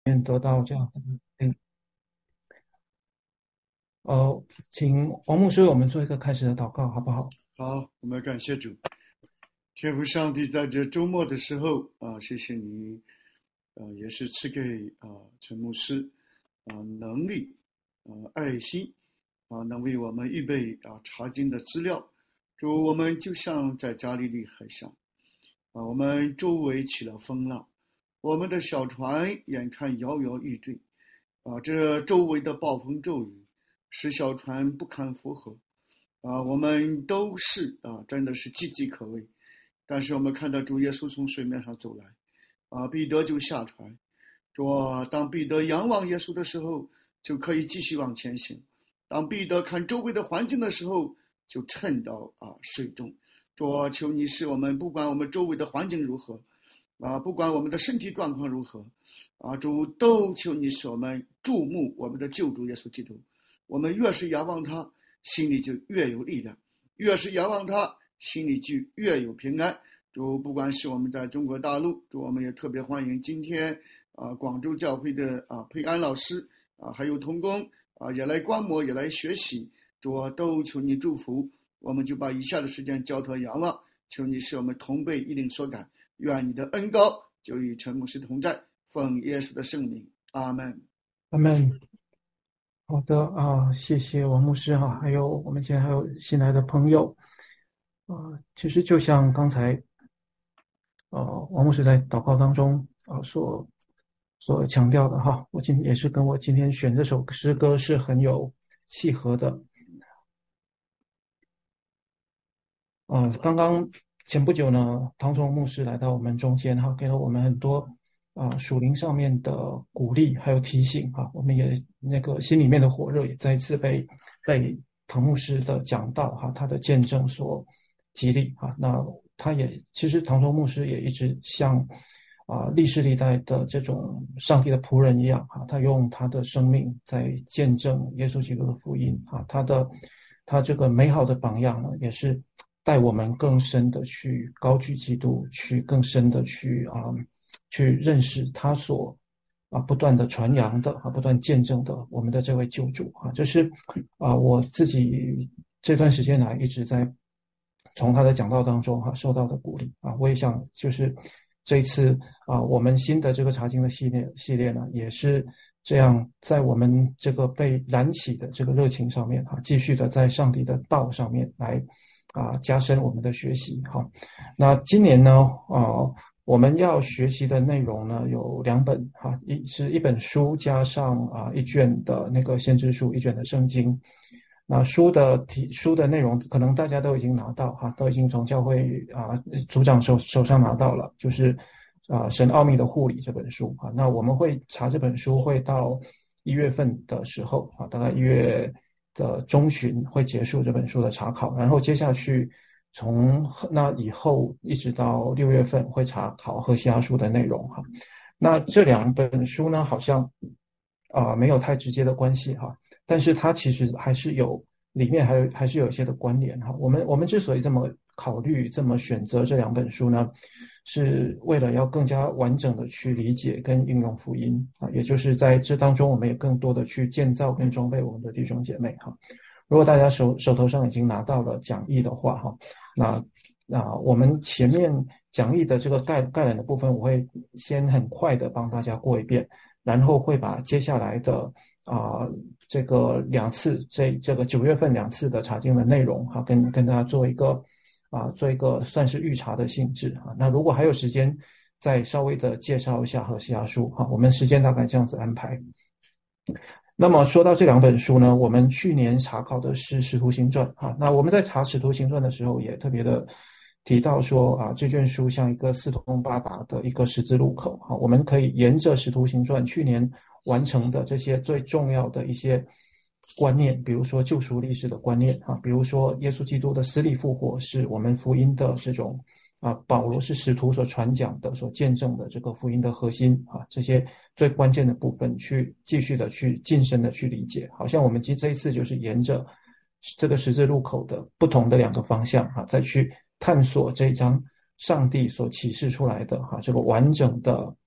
得到这样的请王牧师为我们做一个开始的祷告，好不好？ 好，我们感谢主，天父上帝，在这周末的时候谢谢你，也是赐给陈牧师能力爱心能为我们预备查经的资料。主，我们就像在加利利海上我们周围起了风浪，我们的小船眼看摇摇欲坠这周围的暴风骤雨使小船不堪负荷我们都是真的是岌岌可危。但是我们看到主耶稣从水面上走来彼得就下船。当彼得仰望耶稣的时候，就可以继续往前行；当彼得看周围的环境的时候，就沉到水中。求你使我们不管我们周围的环境如何不管我们的身体状况如何主都求你使我们注目我们的救主耶稣基督。我们越是仰望他，心里就越有力量；越是仰望他，心里就越有平安。主，不管是我们在中国大陆，主，我们也特别欢迎今天广州教会的佩安老师还有同工也来观摩，也来学习。主，都求你祝福。我们就把以下的时间交托仰望，求你使我们同被一灵所感。愿你的恩膏就与陈牧师同在，奉耶稣的圣名，阿门。 阿门。好的谢谢王牧师还有我们今天还有新来的朋友其实就像刚才王牧师在祷告当中所强调的我今天也是跟我今天选这首诗歌是很有契合的。刚刚前不久呢，唐崇牧师来到我们中间给了我们很多属灵上面的鼓励还有提醒我们也那个心里面的火热也再一次被唐牧师的讲道他的见证所激励那他也其实唐崇牧师也一直像历世历代的这种上帝的仆人一样他用他的生命在见证耶稣基督的福音他这个美好的榜样呢，也是带我们更深的去高举基督，去更深的去认识他所不断的传扬的不断见证的我们的这位救主这是我自己这段时间来一直在从他的讲道当中受到的鼓励我也想就是这一次我们新的这个查经的系列呢，也是这样在我们这个被燃起的这个热情上面继续的在上帝的道上面来加深我们的学习那今年呢我们要学习的内容呢有两本一本书加上一卷的那个先知书，一卷的圣经。那书的内容可能大家都已经拿到都已经从教会组长手上拿到了，就是神奥秘的护理这本书那我们会查这本书会到1月份的时候大概1月的中旬会结束这本书的查考，然后接下去从那以后一直到6月份会查考何西阿书的内容那这两本书呢好像没有太直接的关系但是它其实还是有里面还是有一些的关联我们之所以这么考虑这么选择这两本书呢，是为了要更加完整的去理解跟应用福音也就是在这当中我们也更多的去建造跟装备我们的弟兄姐妹如果大家手头上已经拿到了讲义的话那我们前面讲义的这个概览的部分我会先很快的帮大家过一遍，然后会把接下来的这个两次这个9月份2次的查经的内容跟大家做一个算是预查的性质那如果还有时间再稍微的介绍一下何西阿书我们时间大概这样子安排。那么说到这两本书呢，我们去年查考的是使徒行传那我们在查使徒行传的时候也特别的提到说这卷书像一个四通八达的一个十字路口我们可以沿着使徒行传去年完成的这些最重要的一些观念，比如说救赎历史的观念比如说耶稣基督的死里复活是我们福音的这种保罗是使徒所传讲的所见证的这个福音的核心这些最关键的部分去继续的去晋升的去理解，好像我们这一次就是沿着这个十字路口的不同的两个方向再去探索这一章上帝所启示出来的这个完整的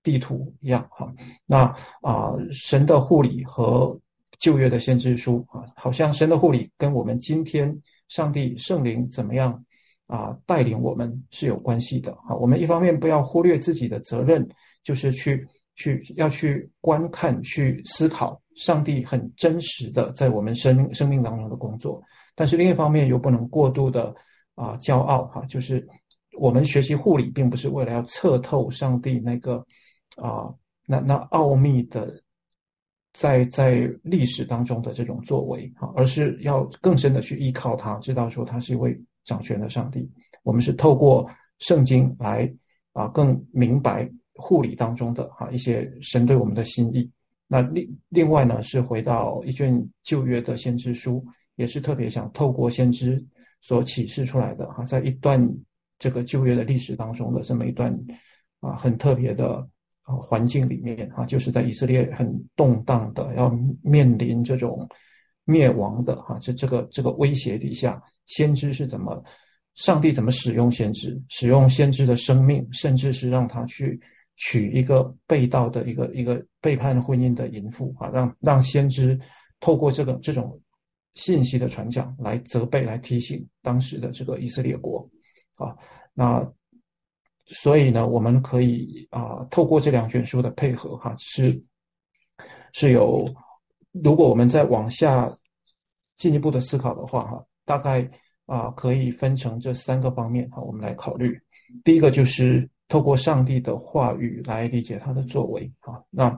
地图一样哈。那神的护理和旧约的先知书啊，好像神的护理跟我们今天上帝圣灵怎么样带领我们是有关系的啊。我们一方面不要忽略自己的责任，就是要去观看、去思考上帝很真实的在我们生命当中的工作，但是另一方面又不能过度的骄傲哈，就是我们学习护理并不是为了要测透上帝那个那奥秘的在历史当中的这种作为啊，而是要更深的去依靠他，知道说他是一位掌权的上帝。我们是透过圣经来更明白护理当中的一些神对我们的心意。那另外呢，是回到一卷旧约的先知书，也是特别想透过先知所启示出来的在一段这个旧约的历史当中的这么一段很特别的环境里面就是在以色列很动荡的要面临这种灭亡的这个威胁底下，先知是上帝怎么使用先知，使用先知的生命，甚至是让他去娶一个被盗的一个背叛婚姻的淫妇让先知透过这种信息的传讲来责备、来提醒当时的这个以色列国那所以呢，我们可以透过这两卷书的配合是有，如果我们再往下进一步的思考的话大概可以分成这3个方面我们来考虑。第一个就是透过上帝的话语来理解他的作为那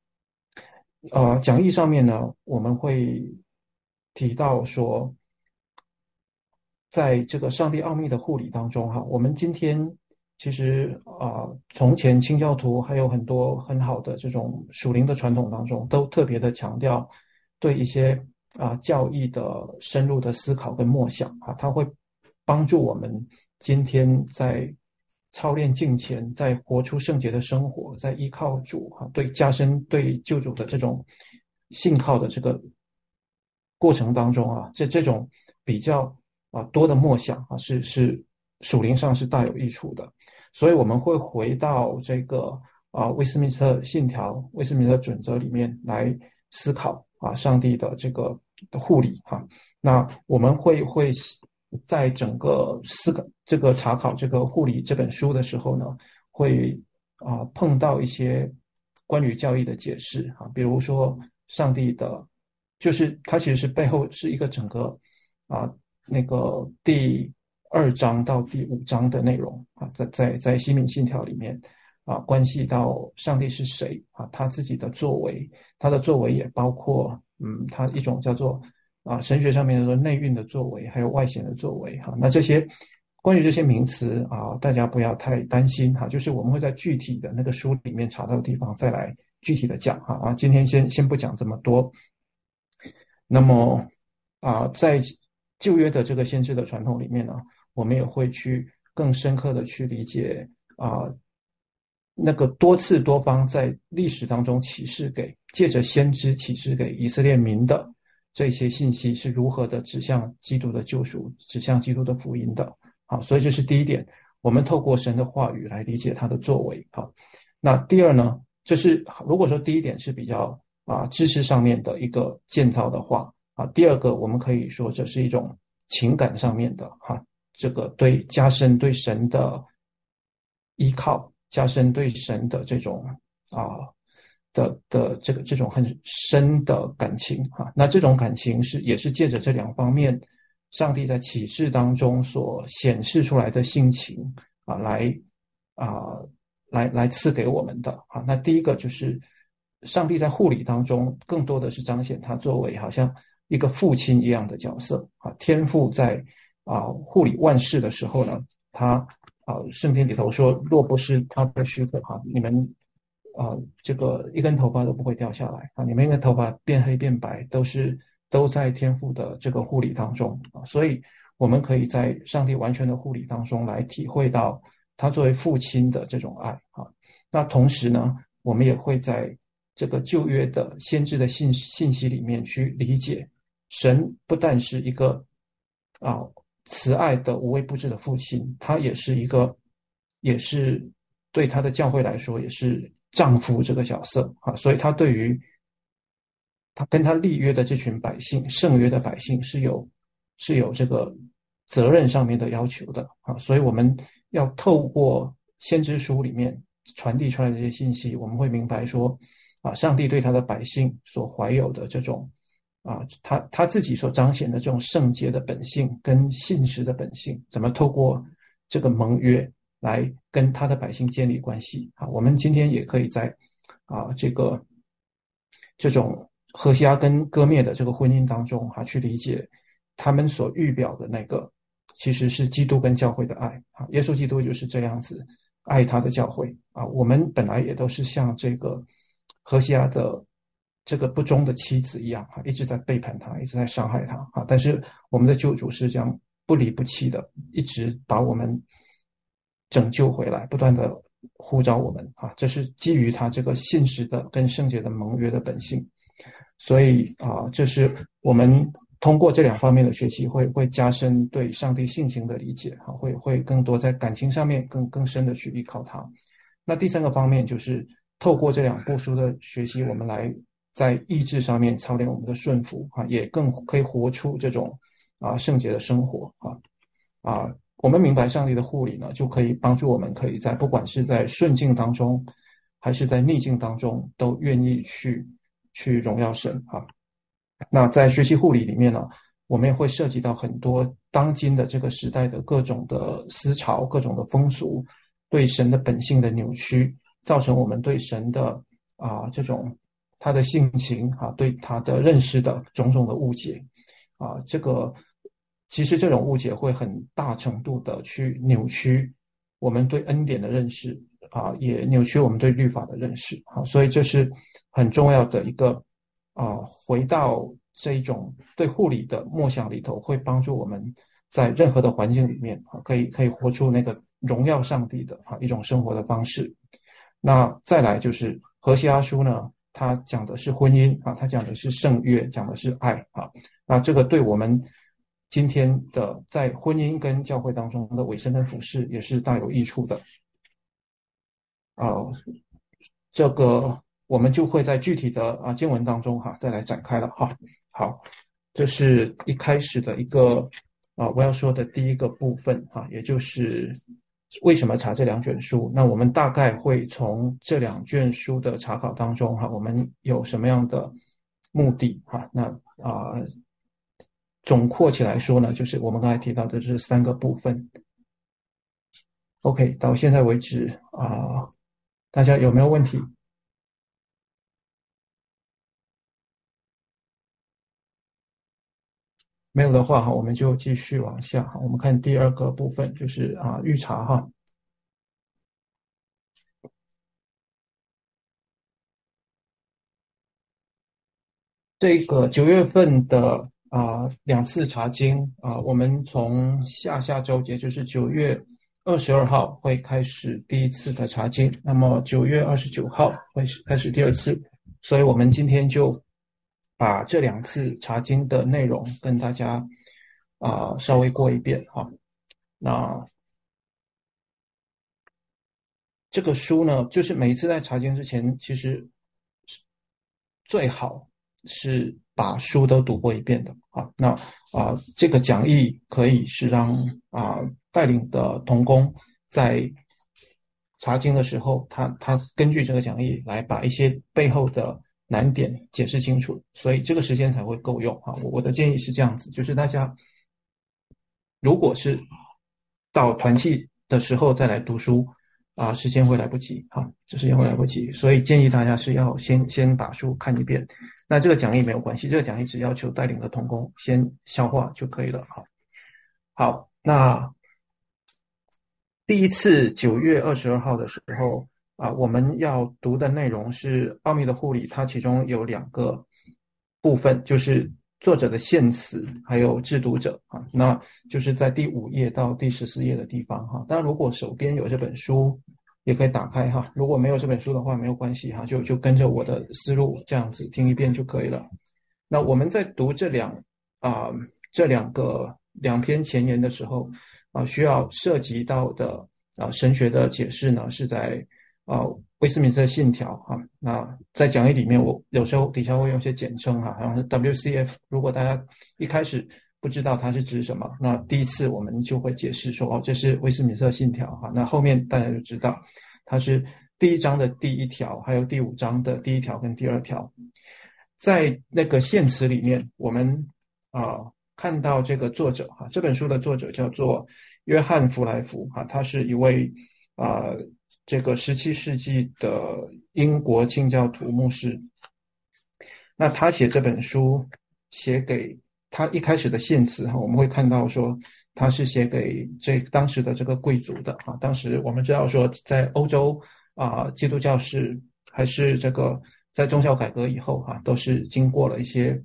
讲义上面呢，我们会提到说，在这个上帝奥秘的护理当中我们今天其实从前清教徒还有很多很好的这种属灵的传统当中，都特别的强调对一些教义的深入的思考跟默想它会帮助我们今天在操练敬虔，在活出圣洁的生活，在依靠主对加深对救主的这种信靠的这个过程当中这种比较多的默想是属灵上是大有益处的。所以我们会回到这个威斯敏斯特信条、威斯敏斯特准则里面来思考上帝的这个护理那我们会在整个这个查考这个护理这本书的时候呢，会碰到一些关于教义的解释比如说上帝的，就是它其实是背后是一个整个那个第2章到第5章的内容在西敏信条里面关系到上帝是谁他自己的作为，他的作为也包括他一种叫做神学上面的内蕴的作为，还有外显的作为那这些关于这些名词大家不要太担心就是我们会在具体的那个书里面查到的地方再来具体的讲今天先不讲这么多。那么在旧约的这个先知的传统里面呢，我们也会去更深刻的去理解那个多次多方在历史当中借着先知启示给以色列民的这些信息是如何的指向基督的救赎，指向基督的福音的所以这是第一点，我们透过神的话语来理解他的作为那第二呢，就是如果说第一点是比较知识上面的一个建造的话第二个我们可以说这是一种情感上面的这个对加深对神的依靠，加深对神的这种这种很深的感情那这种感情也是借着这2方面上帝在启示当中所显示出来的性情来赐给我们的那第一个就是上帝在护理当中更多的是彰显他作为好像一个父亲一样的角色天父在护理万事的时候呢，他圣经里头说，若不是他的许可你们这个一根头发都不会掉下来你们的头发变黑变白都在天父的这个护理当中所以我们可以在上帝完全的护理当中来体会到他作为父亲的这种爱那同时呢，我们也会在这个旧约的先知的信息里面去理解，神不但是一个慈爱的无微不至的父亲，他也是对他的教会来说也是丈夫这个角色啊，所以他对于他跟他立约的这群百姓，圣约的百姓是有这个责任上面的要求的啊，所以我们要透过先知书里面传递出来的这些信息，我们会明白说啊，上帝对他的百姓所怀有的这种啊，他自己所彰显的这种圣洁的本性跟信实的本性，怎么透过这个盟约来跟他的百姓建立关系啊？我们今天也可以在这种何西阿跟歌灭的这个婚姻当中去理解他们所预表的那个其实是基督跟教会的爱啊，耶稣基督就是这样子爱他的教会啊，我们本来也都是像这个何西阿的这个不忠的妻子一样啊，一直在背叛他，一直在伤害他啊，但是我们的救主是这样不离不弃的，一直把我们拯救回来，不断的呼召我们啊，这是基于他这个信实的跟圣洁的盟约的本性，所以啊，这是我们通过这两方面的学习会加深对上帝性情的理解啊，会更多在感情上面更深的去依靠他。那第三个方面就是透过这两部书的学习，我们来在意志上面操练我们的顺服啊，也更可以活出这种圣洁的生活啊。我们明白上帝的护理呢，就可以帮助我们可以在不管是在顺境当中，还是在逆境当中，都愿意去荣耀神啊。那在学习护理里面呢，我们也会涉及到很多当今的这个时代的各种的思潮、各种的风俗，对神的本性的扭曲，造成我们对神的这种他的性情对他的认识的种种的误解啊，这个其实这种误解会很大程度的去扭曲我们对恩典的认识啊，也扭曲我们对律法的认识啊，所以这是很重要的一个回到这一种对护理的默想里头，会帮助我们在任何的环境里面可以活出那个荣耀上帝的一种生活的方式。那再来就是何西阿书呢，它讲的是婚姻它讲的是圣约，讲的是爱那这个对我们今天的在婚姻跟教会当中的委身跟服事也是大有益处的这个我们就会在具体的经文当中再来展开了好，这是一开始的一个我要说的第一个部分也就是为什么查这两卷书。那我们大概会从这两卷书的查考当中我们有什么样的目的那总括起来说呢，就是我们刚才提到的这三个部分。OK， 到现在为止大家有没有问题？没有的话我们就继续往下我们看第二个部分，就是预查这个9月份的两次查经我们从下周节就是9月22号会开始第一次的查经，那么9月29号会开始第二次，所以我们今天就把这两次查经的内容跟大家稍微过一遍那这个书呢，就是每一次在查经之前，其实最好是把书都读过一遍的那这个讲义可以是让带领的同工在查经的时候，他根据这个讲义来把一些背后的难点解释清楚，所以这个时间才会够用我的建议是这样子，就是大家如果是到团契的时候再来读书时间会来不及这时间会来不及，所以建议大家是要先把书看一遍。那这个讲义没有关系，这个讲义只要求带领的同工先消化就可以了好，那第一次9月22号的时候我们要读的内容是奥秘的护理，它其中有2个部分，就是作者的献词还有制读者那就是在第5页到第14页的地方当然如果手边有这本书也可以打开如果没有这本书的话没有关系就跟着我的思路这样子听一遍就可以了。那我们在读这两篇前言的时候需要涉及到的神学的解释呢，是在威斯敏斯特信条哈。那在讲义里面，我有时候底下会用一些简称哈，好像是 WCF。如果大家一开始不知道它是指什么，那第一次我们就会解释说，这是威斯敏斯特信条哈。那后面大家就知道它是第1章的第1条，还有第5章的第1条跟第2条。在那个献词里面，我们看到这个作者哈，这本书的作者叫做约翰弗莱福哈，他是一位这个17世纪的英国清教徒牧师。那他写这本书，写给他一开始的献词哈，我们会看到说他是写给当时的这个贵族的哈。当时我们知道说，在欧洲基督教是还是这个在宗教改革以后都是经过了一些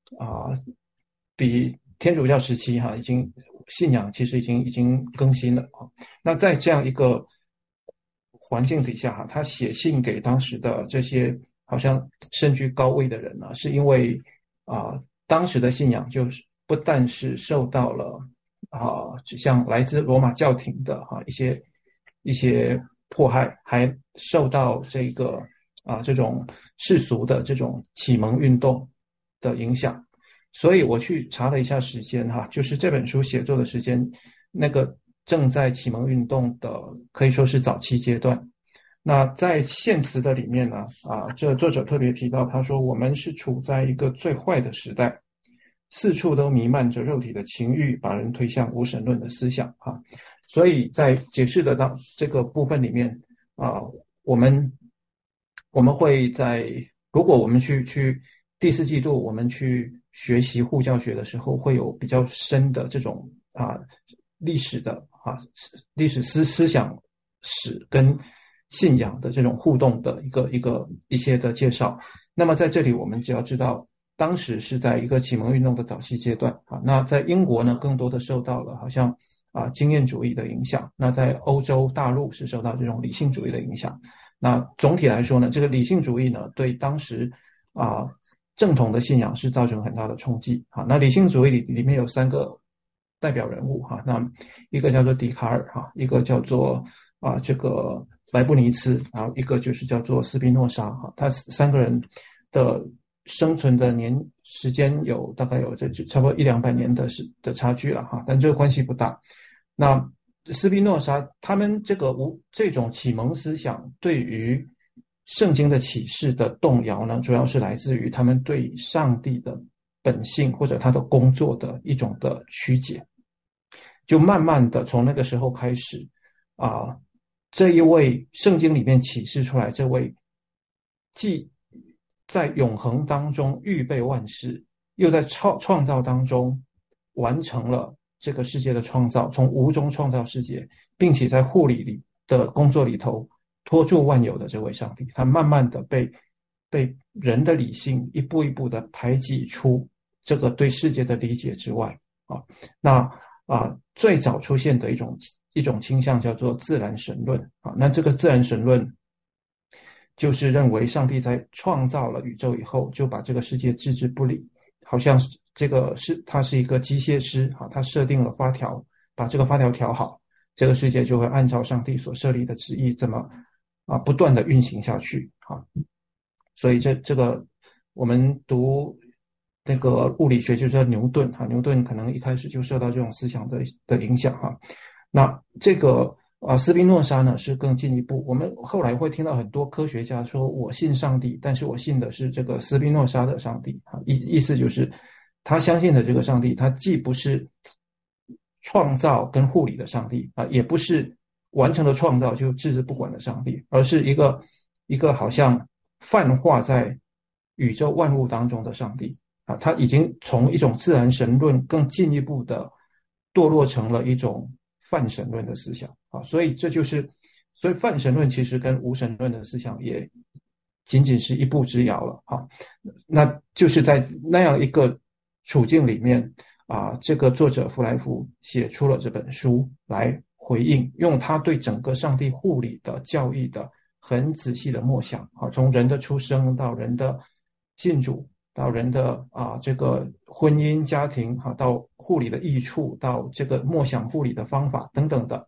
比天主教时期已经信仰其实已经更新了啊。那在这样一个环境底下他写信给当时的这些好像身居高位的人呢，是因为当时的信仰就是不但是受到了像来自罗马教廷的一些迫害，还受到这个这种世俗的这种启蒙运动的影响。所以我去查了一下时间就是这本书写作的时间，那个正在启蒙运动的可以说是早期阶段。那在献词的里面呢这作者特别提到，他说我们是处在一个最坏的时代，四处都弥漫着肉体的情欲，把人推向无神论的思想所以在解释的到这个部分里面我们会如果我们去第4季度我们去学习护教学的时候，会有比较深的这种历史的历史思想史跟信仰的这种互动的一些的介绍。那么在这里我们只要知道，当时是在一个启蒙运动的早期阶段那在英国呢，更多的受到了好像经验主义的影响。那在欧洲大陆是受到这种理性主义的影响。那总体来说呢，这个理性主义呢，对当时正统的信仰是造成很大的冲击那理性主义里面有3个代表人物那一个叫做笛卡尔一个叫做这个莱布尼茨，然后一个就是叫做斯宾诺莎他3个人的生存的时间大概有差不多100-200年的差距了但这个关系不大。那斯宾诺莎他们这种启蒙思想对于圣经的启示的动摇呢，主要是来自于他们对上帝的本性或者他的工作的一种的曲解。就慢慢的从那个时候开始这一位圣经里面启示出来这位既在永恒当中预备万事，又在创造当中完成了这个世界的创造，从无中创造世界，并且在护理里的工作里头托住万有的这位上帝，他慢慢的被人的理性一步一步的排挤出这个对世界的理解之外那最早出现的一种倾向叫做自然神论那这个自然神论就是认为上帝在创造了宇宙以后，就把这个世界置之不理，好像他是一个机械师他设定了发条，把这个发条调好，这个世界就会按照上帝所设立的旨意这么不断的运行下去所以这个我们读那个物理学就叫牛顿牛顿可能一开始就受到这种思想的影响那这个斯宾诺莎呢是更进一步，我们后来会听到很多科学家说我信上帝，但是我信的是这个斯宾诺莎的上帝意思就是他相信的这个上帝，他既不是创造跟护理的上帝也不是完成了创造就置之不管的上帝，而是一个好像泛化在宇宙万物当中的上帝他已经从一种自然神论更进一步的堕落成了一种泛神论的思想所以所以泛神论其实跟无神论的思想也仅仅是一步之遥了那就是在那样一个处境里面这个作者弗莱福写出了这本书来回应，用他对整个上帝护理的教义的很仔细的默想从人的出生到人的信主，到人的这个婚姻家庭到护理的益处，到这个默想护理的方法等等的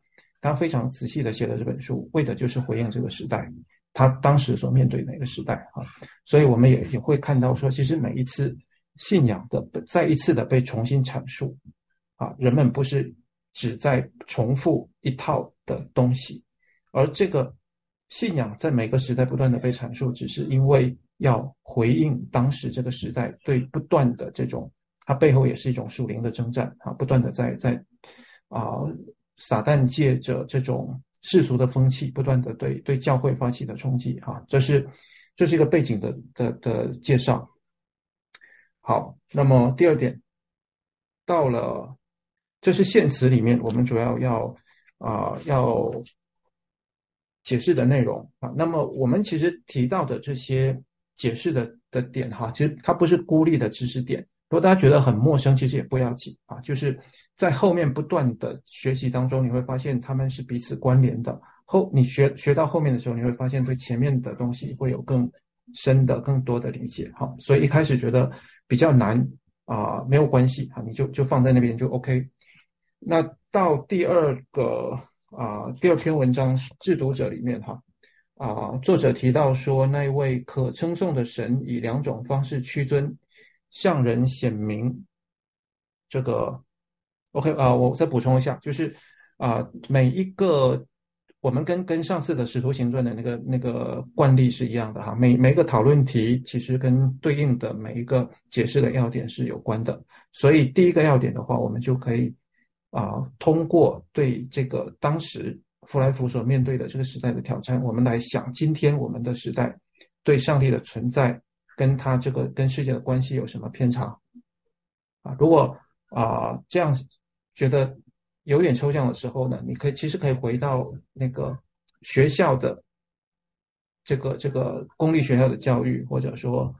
他非常仔细的写了这本书，为的就是回应这个时代，他当时所面对的一个时代啊。所以我们也会看到说，其实每一次信仰的再一次的被重新阐述啊，人们不是只在重复一套的东西，而这个信仰在每个时代不断的被阐述，只是因为要回应当时这个时代对不断的这种，它背后也是一种属灵的征战啊，不断的在撒旦借着这种世俗的风气，不断的对教会发起的冲击啊，这是一个背景的介绍。好，那么第二点，到了这是献词里面我们主要要解释的内容啊。那么我们其实提到的这些解释的点哈，其实它不是孤立的知识点，如果大家觉得很陌生，其实也不要紧啊，就是在后面不断的学习当中，你会发现他们是彼此关联的。你学到后面的时候，你会发现对前面的东西会有更深的、更多的理解。好，所以一开始觉得比较难没有关系啊，你就放在那边就 OK。那到第二篇文章《制读者》里面作者提到说，那一位可称颂的神以两种方式屈尊，向人显明。这个 OK 我再补充一下，就是每一个我们跟上次的使徒行传的那个惯例是一样的哈，每一个讨论题其实跟对应的每一个解释的要点是有关的，所以第一个要点的话，我们就可以通过对这个当时弗莱福所面对的这个时代的挑战，我们来想今天我们的时代对上帝的存在跟他这个跟世界的关系有什么偏差如果这样觉得有点抽象的时候呢，你其实可以回到那个学校的这个公立学校的教育，或者说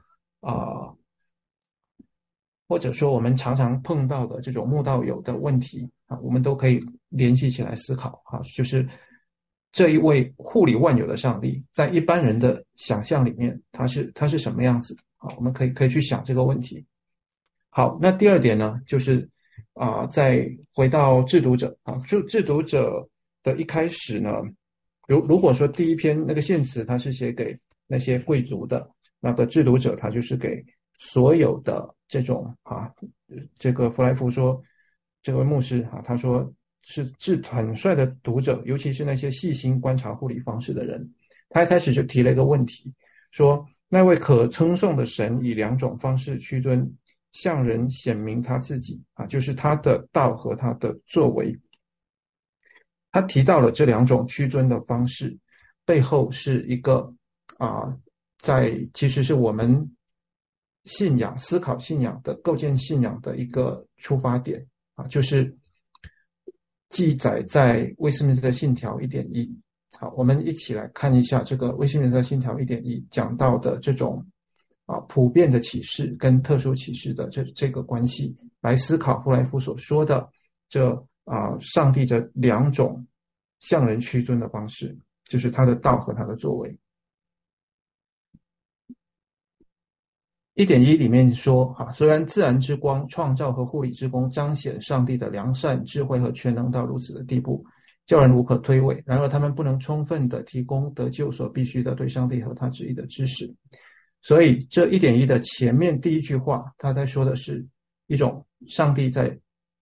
我们常常碰到的这种慕道友的问题我们都可以联系起来思考就是这一位护理万有的上帝，在一般人的想象里面，他是什么样子的我们可以去想这个问题。好，那第二点呢，就是再回到制读者就制读者的一开始呢，如果说第一篇那个献词他是写给那些贵族的，那个制读者他就是给所有的这种这个弗莱福说，这位牧师他说是坦率的读者，尤其是那些细心观察护理方式的人。他一开始就提了一个问题，说那位可称颂的神以两种方式屈尊，向人显明他自己就是他的道和他的作为。他提到了这两种屈尊的方式，背后是一个其实是我们信仰思考信仰的构建信仰的一个出发点就是记载在威斯敏斯特信条 1.1。 好，我们一起来看一下这个威斯敏斯特信条 1.1 讲到的这种普遍的启示跟特殊启示的这个关系，来思考弗莱夫所说的上帝这两种向人屈尊的方式，就是他的道和他的作为。1.1 里面说虽然自然之光创造和护理之功彰显上帝的良善智慧和全能到如此的地步，叫人无可推诿，然而他们不能充分的提供得救所必须的对上帝和他旨意的知识。所以这 1.1 的前面第一句话，他在说的是一种上帝在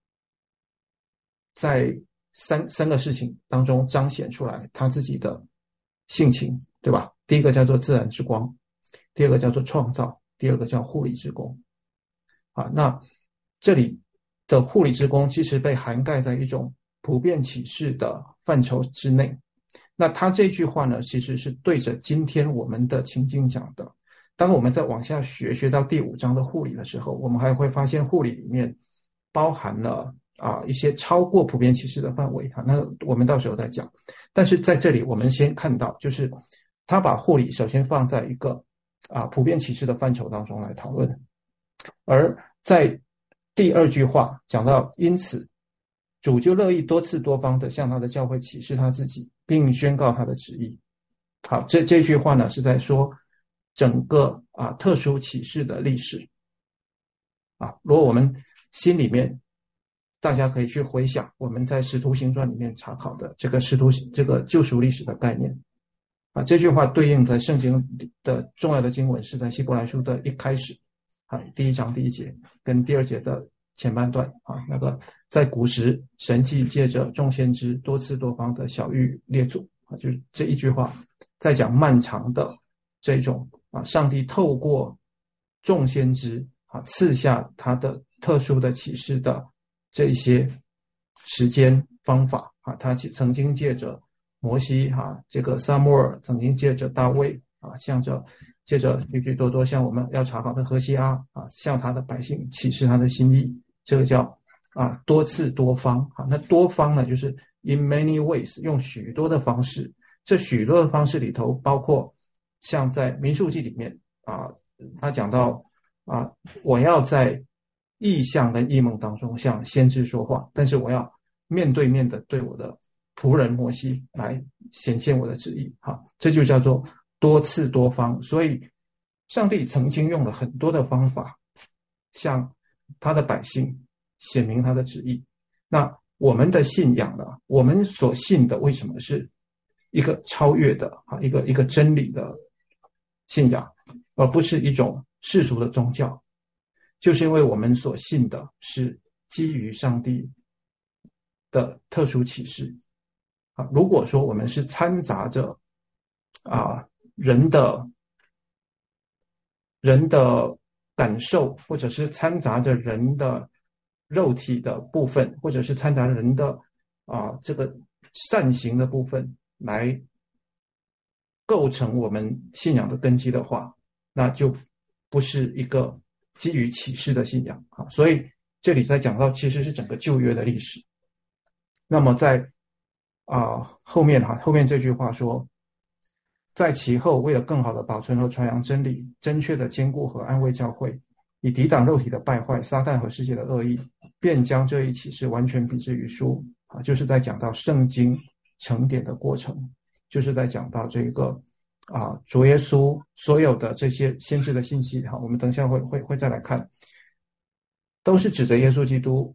三个事情当中彰显出来他自己的性情，对吧？第一个叫做自然之光，第二个叫做创造，第二个叫护理之功那这里的护理之功其实被涵盖在一种普遍启示的范畴之内。那他这句话呢，其实是对着今天我们的情境讲的。当我们再往下学到第5章的护理的时候，我们还会发现护理里面包含了一些超过普遍启示的范围那我们到时候再讲。但是在这里我们先看到，就是他把护理首先放在一个普遍启示的范畴当中来讨论，而在第2句话讲到，因此主就乐意多次多方的向他的教会启示他自己，并宣告他的旨意。好，这句话呢是在说整个特殊启示的历史如果我们心里面大家可以去回想我们在《使徒行传》里面查考的这个这个救赎历史的概念啊。这句话对应在圣经的重要的经文是在希伯来书的一开始啊，1章1节跟2节的前半段啊，那个在古时神既借着众先知多次多方的晓谕列祖啊，就是这一句话在讲漫长的这种啊，上帝透过众先知啊赐下他的特殊的启示的这一些时间方法啊，他曾经借着摩西啊，这个撒母耳曾经借着大卫啊，借着许许多多像我们要查考的何西阿啊，向他的百姓启示他的心意，这个叫啊多次多方啊。那多方呢，就是 in many ways， 用许多的方式。这许多的方式里头，包括像在民数记里面啊，他讲到啊，我要在异象跟异梦当中向先知说话，但是我要面对面的对我的仆人摩西来显现我的旨意。好，这就叫做多次多方。所以上帝曾经用了很多的方法向他的百姓显明他的旨意。那我们的信仰呢，我们所信的为什么是一个超越的啊，一个真理的信仰，而不是一种世俗的宗教？就是因为我们所信的是基于上帝的特殊启示啊。如果说我们是掺杂着啊人的感受，或者是掺杂着人的肉体的部分，或者是掺杂人的这个善行的部分来构成我们信仰的根基的话，那就不是一个基于启示的信仰啊。所以这里在讲到其实是整个旧约的历史。那么在后面这句话说，在其后为了更好的保存和传扬真理，正确的坚固和安慰教会，以抵挡肉体的败坏，撒旦和世界的恶意，便将这一启示完全笔之于书啊，就是在讲到圣经成典的过程，就是在讲到这个主耶稣所有的这些先知的信息哈，我们等一下会再来看，都是指着耶稣基督，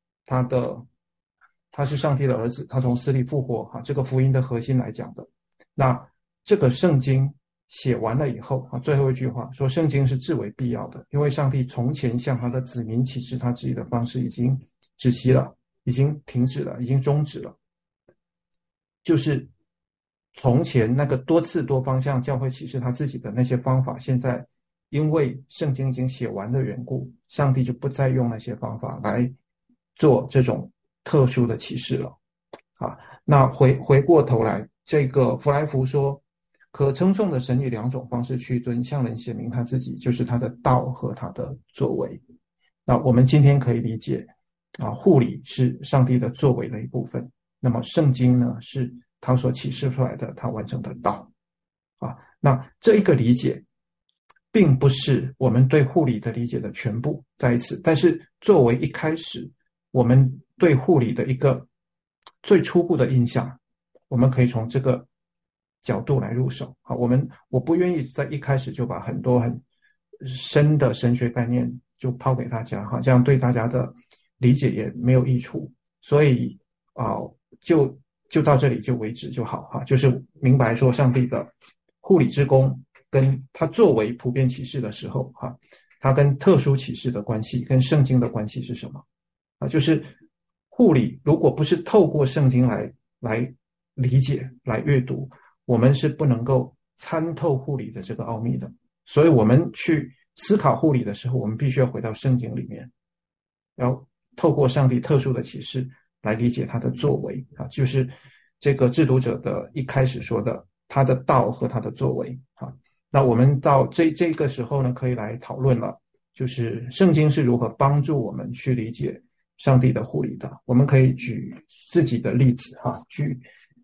他是上帝的儿子，他从死里复活这个福音的核心来讲的。那这个圣经写完了以后最后一句话说，圣经是至为必要的，因为上帝从前向他的子民启示他旨意的方式已经止息了，已经停止了，已经终止了。就是从前那个多次多方向教会启示他自己的那些方法，现在因为圣经已经写完的缘故，上帝就不再用那些方法来做这种特殊的启示了那回过头来，这个弗莱福说，可称颂的神以2种方式去遵，向人显明他自己，就是他的道和他的作为。那我们今天可以理解护理是上帝的作为的一部分，那么圣经呢是他所启示出来的他完成的道那这一个理解并不是我们对护理的理解的全部，再一次，但是作为一开始我们对护理的一个最初步的印象，我们可以从这个角度来入手我不愿意在一开始就把很多很深的神学概念就抛给大家这样对大家的理解也没有益处，所以就到这里就为止就好就是明白说上帝的护理之功跟他作为普遍启示的时候他跟特殊启示的关系跟圣经的关系是什么就是护理如果不是透过圣经来理解来阅读，我们是不能够参透护理的这个奥秘的。所以我们去思考护理的时候，我们必须要回到圣经里面，要透过上帝特殊的启示来理解他的作为就是这个制读者的一开始说的他的道和他的作为那我们到这个时候呢，可以来讨论了，就是圣经是如何帮助我们去理解上帝的护理的。我们可以举自己的例子举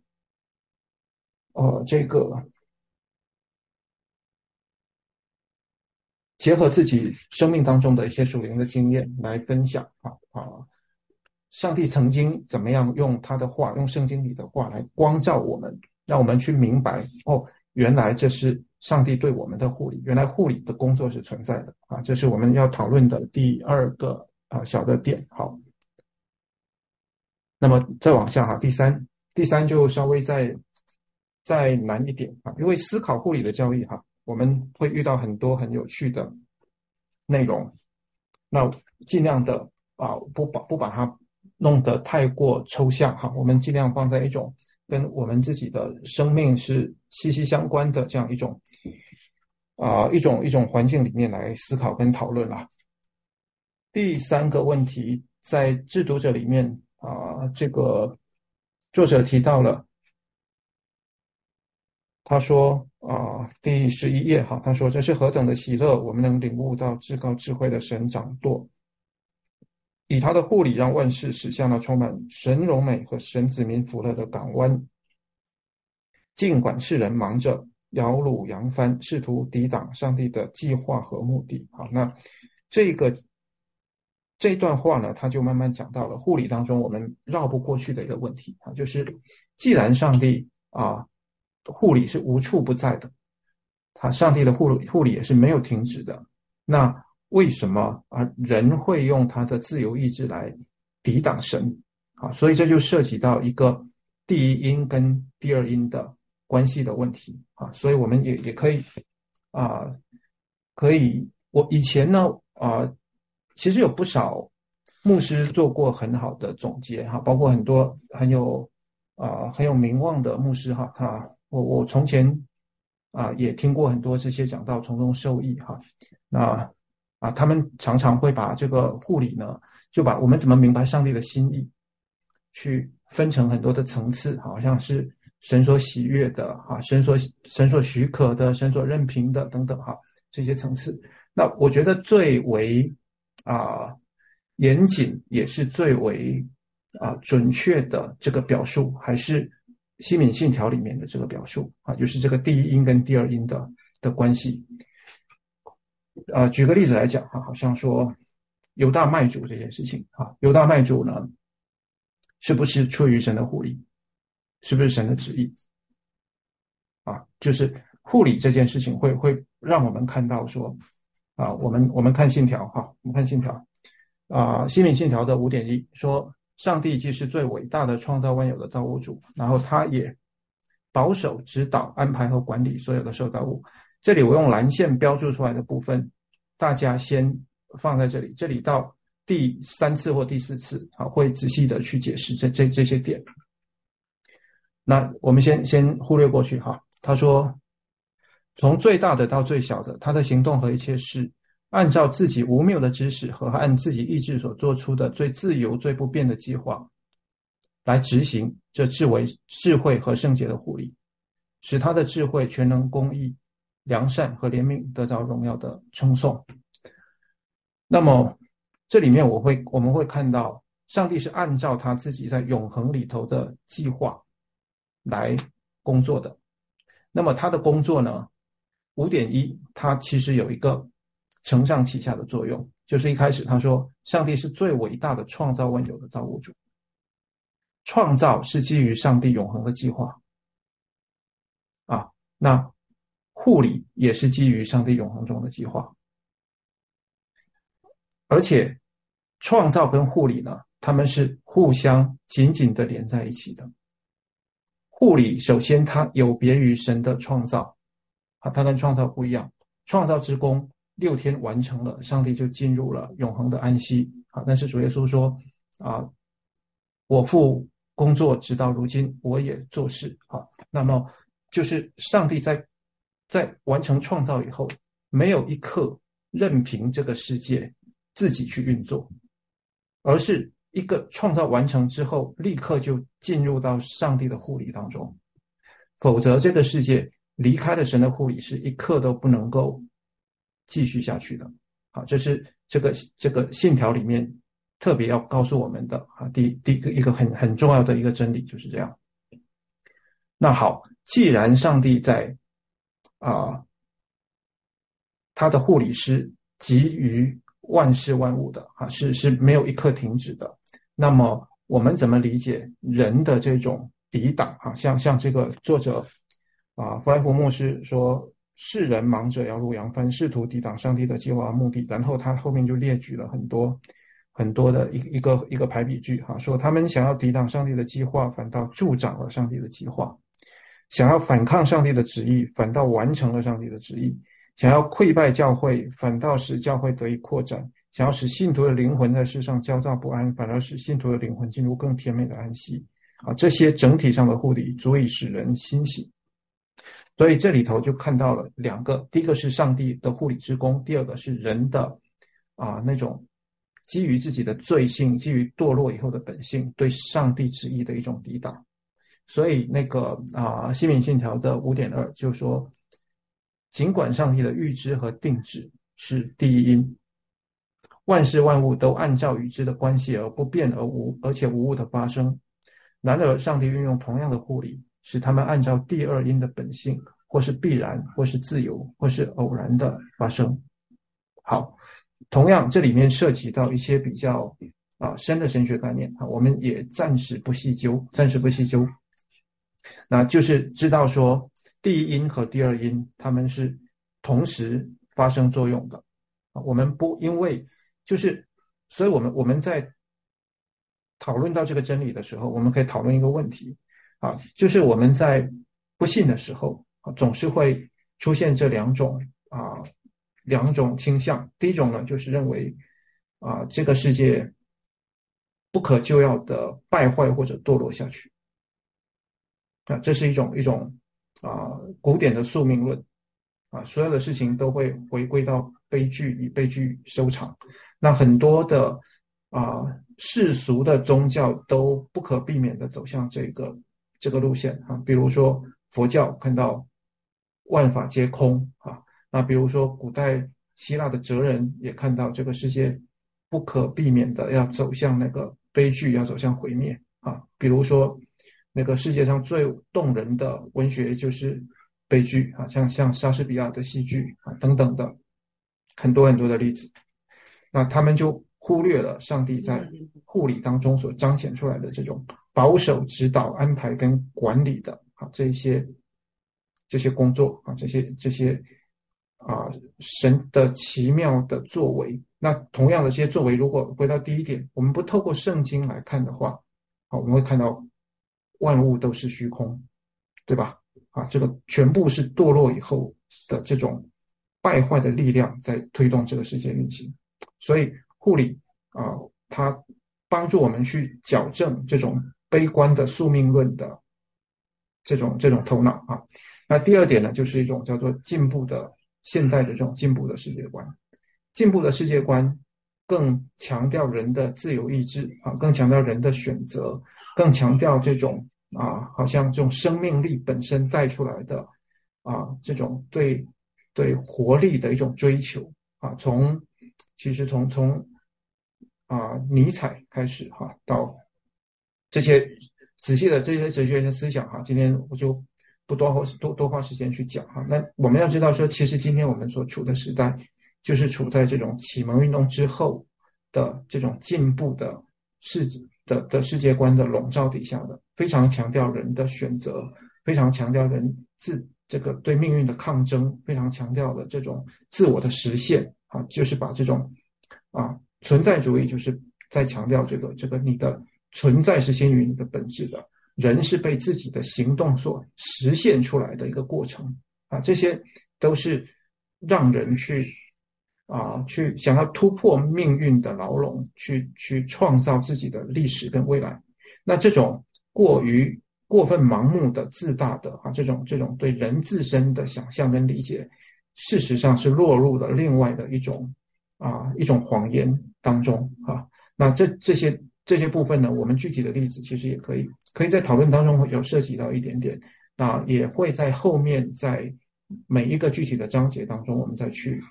这个结合自己生命当中的一些属灵的经验来分享上帝曾经怎么样用他的话，用圣经里的话来光照我们，让我们去明白原来这是上帝对我们的护理，原来护理的工作是存在的这是我们要讨论的第2个小的点。好， 那么再往下哈，第三就稍微再难一点啊，因为思考护理的教育哈，我们会遇到很多很有趣的内容，那尽量的不把它弄得太过抽象哈，我们尽量放在一种跟我们自己的生命是息息相关的这样一种环境里面来思考跟讨论啦。第三个问题，在制读者里面这个作者提到了，他说第11页哈，他说这是何等的喜乐，我们能领悟到至高智慧的神掌舵，以他的护理让万事驶向了充满神荣美和神子民福乐的港湾。尽管世人忙着摇橹扬帆，试图抵挡上帝的计划和目的。好，那这段话呢，他就慢慢讲到了护理当中我们绕不过去的一个问题啊，就是既然上帝护理是无处不在的，上帝的护理也是没有停止的，那为什么人会用他的自由意志来抵挡神啊？所以这就涉及到一个第一因跟第二因的关系的问题啊，所以我们也可以我以前呢其实有不少牧师做过很好的总结哈，包括很多很有名望的牧师哈，我从前也听过很多这些讲道，从中受益哈。那他们常常会把这个护理呢，就把我们怎么明白上帝的心意，去分成很多的层次，好像是神所喜悦的神所许可的，神所任凭的等等哈，这些层次。那我觉得最为严谨也是最为准确的这个表述，还是西敏信条里面的这个表述就是这个第一因跟第二因的关系。举个例子来讲好像说犹大卖主这件事情犹大卖主呢，是不是出于神的护理，是不是神的旨意就是护理这件事情会让我们看到说我们看信条我们看信条西敏信条的 5.1 说，上帝既是最伟大的创造万有的造物主，然后他也保守指导安排和管理所有的受造物。这里我用蓝线标注出来的部分，大家先放在这里，这里到第3次或第4次会仔细的去解释这些点。那我们先忽略过去他说从最大的到最小的，他的行动和一切事按照自己无谬的知识和按自己意志所做出的最自由最不变的计划来执行这智慧和圣洁的护理，使他的智慧全能公义良善和怜悯得到荣耀的称颂。那么这里面我们会看到上帝是按照他自己在永恒里头的计划来工作的。那么他的工作呢 5.1 他其实有一个承上启下的作用，就是一开始他说上帝是最伟大的创造万有的造物主，创造是基于上帝永恒的计划那护理也是基于上帝永恒中的计划，而且创造跟护理呢，他们是互相紧紧的连在一起的。护理首先它有别于神的创造它跟创造不一样，创造之功6天完成了，上帝就进入了永恒的安息但是主耶稣说我父工作直到如今，我也做事那么就是上帝在完成创造以后，没有一刻任凭这个世界自己去运作，而是一个创造完成之后立刻就进入到上帝的护理当中，否则这个世界离开了神的护理是一刻都不能够继续下去的这是这个信条里面特别要告诉我们的第一个很重要的一个真理就是这样。那好，既然上帝在他的护理是给予万事万物的是没有一刻停止的，那么我们怎么理解人的这种抵挡像这个作者弗莱胡牧师说，世人忙着摇橹扬帆，试图抵挡上帝的计划和目的，然后他后面就列举了很多很多的一个排比句哈，说他们想要抵挡上帝的计划，反倒助长了上帝的计划；想要反抗上帝的旨意，反倒完成了上帝的旨意；想要溃败教会，反倒使教会得以扩展；想要使信徒的灵魂在世上焦躁不安，反而使信徒的灵魂进入更甜美的安息。啊，这些整体上的护理足以使人欣喜。所以这里头就看到了两个，第一个是上帝的护理之功，第二个是人的那种基于自己的罪性，基于堕落以后的本性，对上帝旨意的一种抵挡。所以那个西敏信条的 5.2 就是说，尽管上帝的预知和定旨是第一因，万事万物都按照与之的关系而不变而且无误的发生，然而上帝运用同样的护理，使他们按照第二因的本性，或是必然，或是自由，或是偶然的发生。好，同样这里面涉及到一些比较深的神学概念，我们也暂时不细究。那就是知道说第一因和第二因它们是同时发生作用的。我们不因为就是所以我们在讨论到这个真理的时候，我们可以讨论一个问题就是我们在不信的时候总是会出现这两种倾向。第一种呢，就是认为这个世界不可救药的败坏或者堕落下去。这是一种古典的宿命论所有的事情都会回归到悲剧，以悲剧收场。那很多的世俗的宗教都不可避免的走向这个路线比如说佛教看到万法皆空那比如说古代希腊的哲人也看到这个世界不可避免的要走向那个悲剧，要走向毁灭比如说那个世界上最动人的文学就是悲剧像莎士比亚的戏剧等等的很多很多的例子。那他们就忽略了上帝在护理当中所彰显出来的这种保守、指导、安排跟管理的这些工作这些神的奇妙的作为。那同样的这些作为，如果回到第一点，我们不透过圣经来看的话我们会看到万物都是虚空，对吧这个全部是堕落以后的这种败坏的力量在推动这个世界运行。所以护理它帮助我们去矫正这种悲观的宿命论的这种头脑那第二点呢，就是一种叫做进步的现代的这种进步的世界观。进步的世界观更强调人的自由意志更强调人的选择，更强调这种好像这种生命力本身带出来的这种对活力的一种追求其实从尼采开始到这些仔细的这些哲学的思想今天我就不多花时间去讲那我们要知道说，其实今天我们所处的时代就是处在这种启蒙运动之后的这种进步的世界观的笼罩底下的，非常强调人的选择，非常强调人这个对命运的抗争，非常强调的这种自我的实现就是把这种存在主义就是在强调这个你的存在是先于你的本质的，人是被自己的行动所实现出来的一个过程这些都是让人去想要突破命运的牢笼，去创造自己的历史跟未来。那这种过分盲目的自大的这种对人自身的想象跟理解，事实上是落入了另外的一种谎言当中那这些部分呢，我们具体的例子其实也可以在讨论当中有涉及到一点点，那也会在后面在每一个具体的章节当中，我们再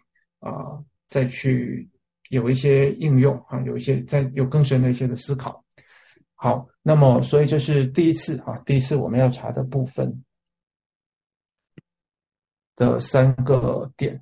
去有一些应用有更深的一些的思考。好，那么所以这是第一次我们要查的部分的3个点。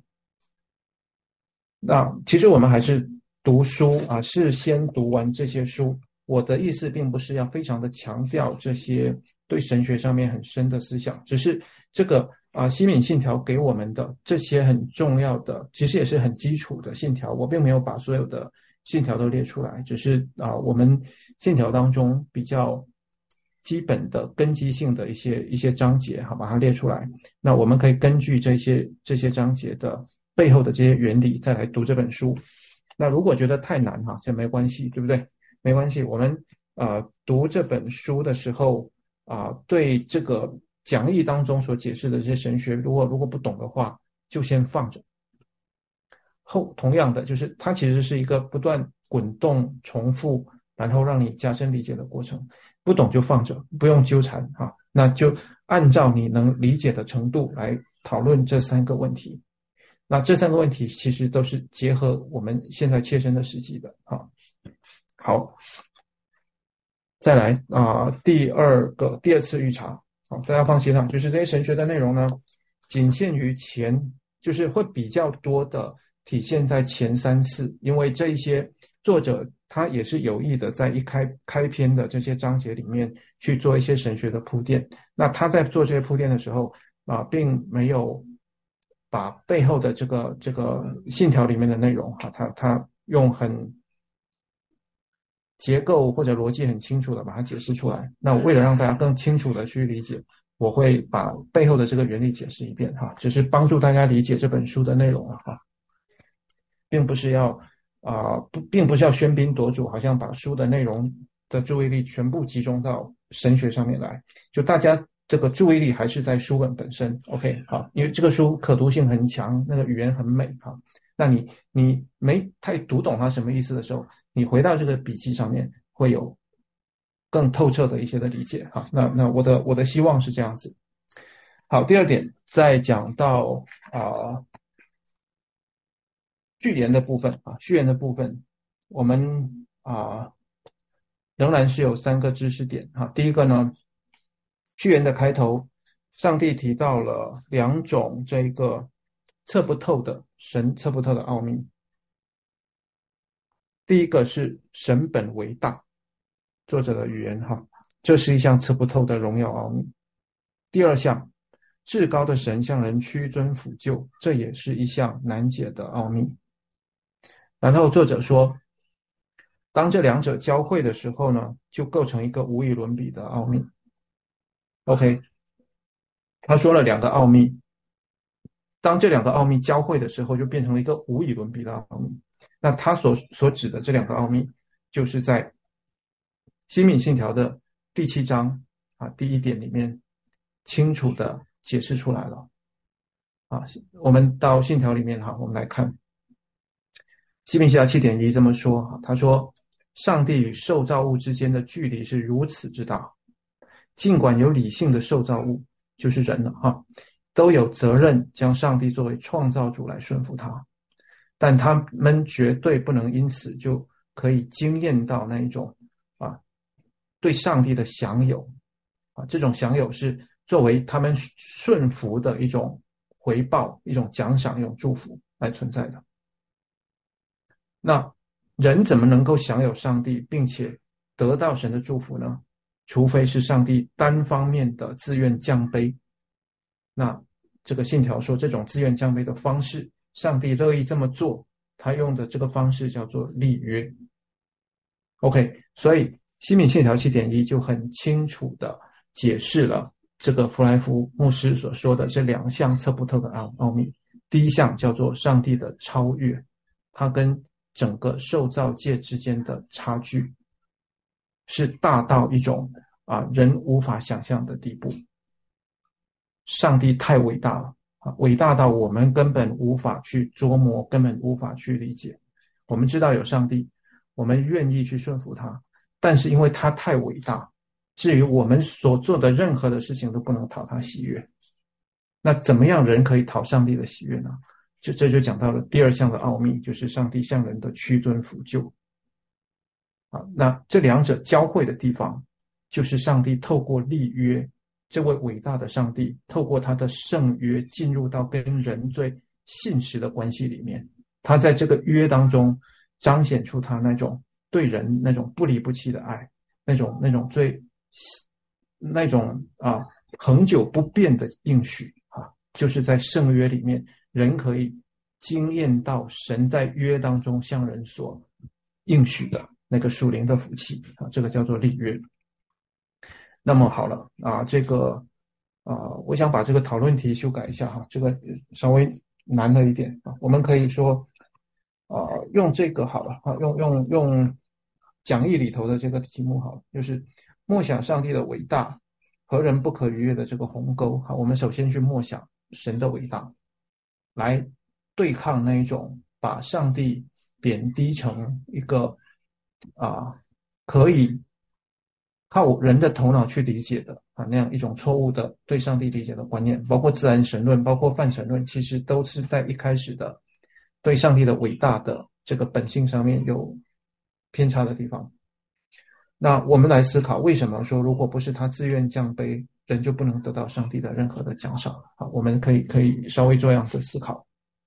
那其实我们还是读书是先读完这些书。我的意思并不是要非常的强调这些对神学上面很深的思想，只是这个西敏信条给我们的这些很重要的，其实也是很基础的信条，我并没有把所有的信条都列出来，只是我们信条当中比较基本的根基性的一些章节，好，把它列出来。那我们可以根据这些章节的背后的这些原理，再来读这本书。那如果觉得太难哈，这没关系，对不对？没关系，我们读这本书的时候对这个讲义当中所解释的这些神学，如果不懂的话，就先放着。同样的，就是它其实是一个不断滚动、重复，然后让你加深理解的过程。不懂就放着，不用纠缠哈。那就按照你能理解的程度来讨论这3个问题。那这3个问题其实都是结合我们现在切身的实际的啊。好，再来第二次预查。好，大家放心了，就是这些神学的内容呢，仅限于就是会比较多的体现在前3次，因为这一些作者他也是有意的在一开篇的这些章节里面去做一些神学的铺垫。那他在做这些铺垫的时候并没有把背后的这个信条里面的内容他用很结构或者逻辑很清楚的把它解释出来。那为了让大家更清楚的去理解，我会把背后的这个原理解释一遍哈，只是帮助大家理解这本书的内容了哈，并不是要喧宾夺主，好像把书的内容的注意力全部集中到神学上面来，就大家这个注意力还是在书本本身。 OK 好，因为这个书可读性很强，那个语言很美哈。那你没太读懂它什么意思的时候，你回到这个笔记上面会有更透彻的一些的理解哈。那我的希望是这样子。好，第二点，在讲到序言的部分我们仍然是有3个知识点哈。第一个呢，序言的开头，上帝提到了2种这个测不透的奥秘。第一个是神本为大，作者的语言哈，这是一项测不透的荣耀奥秘。第二项，至高的神向人屈尊俯就，这也是一项难解的奥秘。然后作者说，当这2者交汇的时候呢，就构成一个无与伦比的奥秘。OK， 他说了2个奥秘，当这2个奥秘交汇的时候，就变成了一个无与伦比的奥秘。那他所指的这2个奥秘，就是在西敏信条的第7章第1点里面清楚的解释出来了我们到信条里面我们来看西敏信条 7.1 这么说他说，上帝与受造物之间的距离是如此之大，尽管有理性的受造物，就是人了都有责任将上帝作为创造主来顺服他，但他们绝对不能因此就可以经验到那一种对上帝的享有这种享有是作为他们顺服的一种回报、一种奖赏、一种祝福来存在的。那人怎么能够享有上帝并且得到神的祝福呢？除非是上帝单方面的自愿降卑。那这个信条说，这种自愿降卑的方式，上帝乐意这么做，他用的这个方式叫做立约。 OK， 所以西敏信条 7.1 就很清楚的解释了这个弗莱夫牧师所说的这2项测不透的奥秘。第一项叫做上帝的超越，它跟整个受造界之间的差距是大到一种人无法想象的地步。上帝太伟大了伟大到我们根本无法去琢磨，根本无法去理解。我们知道有上帝，我们愿意去顺服他，但是因为他太伟大，至于我们所做的任何的事情都不能讨他喜悦。那怎么样人可以讨上帝的喜悦呢？这就讲到了第2项的奥秘，就是上帝向人的屈尊俯就那这2者交汇的地方，就是上帝透过立约，这位伟大的上帝透过他的圣约进入到跟人最信实的关系里面，他在这个约当中彰显出他那种对人那种不离不弃的爱，那种恒久不变的应许就是在圣约里面，人可以经验到神在约当中向人所应许的那个属灵的福气啊，这个叫做立约。那么好了啊，这个我想把这个讨论题修改一下哈，这个稍微难了一点啊，我们可以说用这个好了啊，用讲义里头的这个题目好了，就是默想上帝的伟大和人不可逾越的这个鸿沟哈，我们首先去默想神的伟大，来对抗那一种把上帝贬低成一个可以靠人的头脑去理解的那样一种错误的对上帝理解的观念，包括自然神论，包括泛神论，其实都是在一开始的对上帝的伟大的这个本性上面有偏差的地方。那我们来思考，为什么说如果不是他自愿降卑，人就不能得到上帝的任何的奖赏？我们可以稍微这样的思考。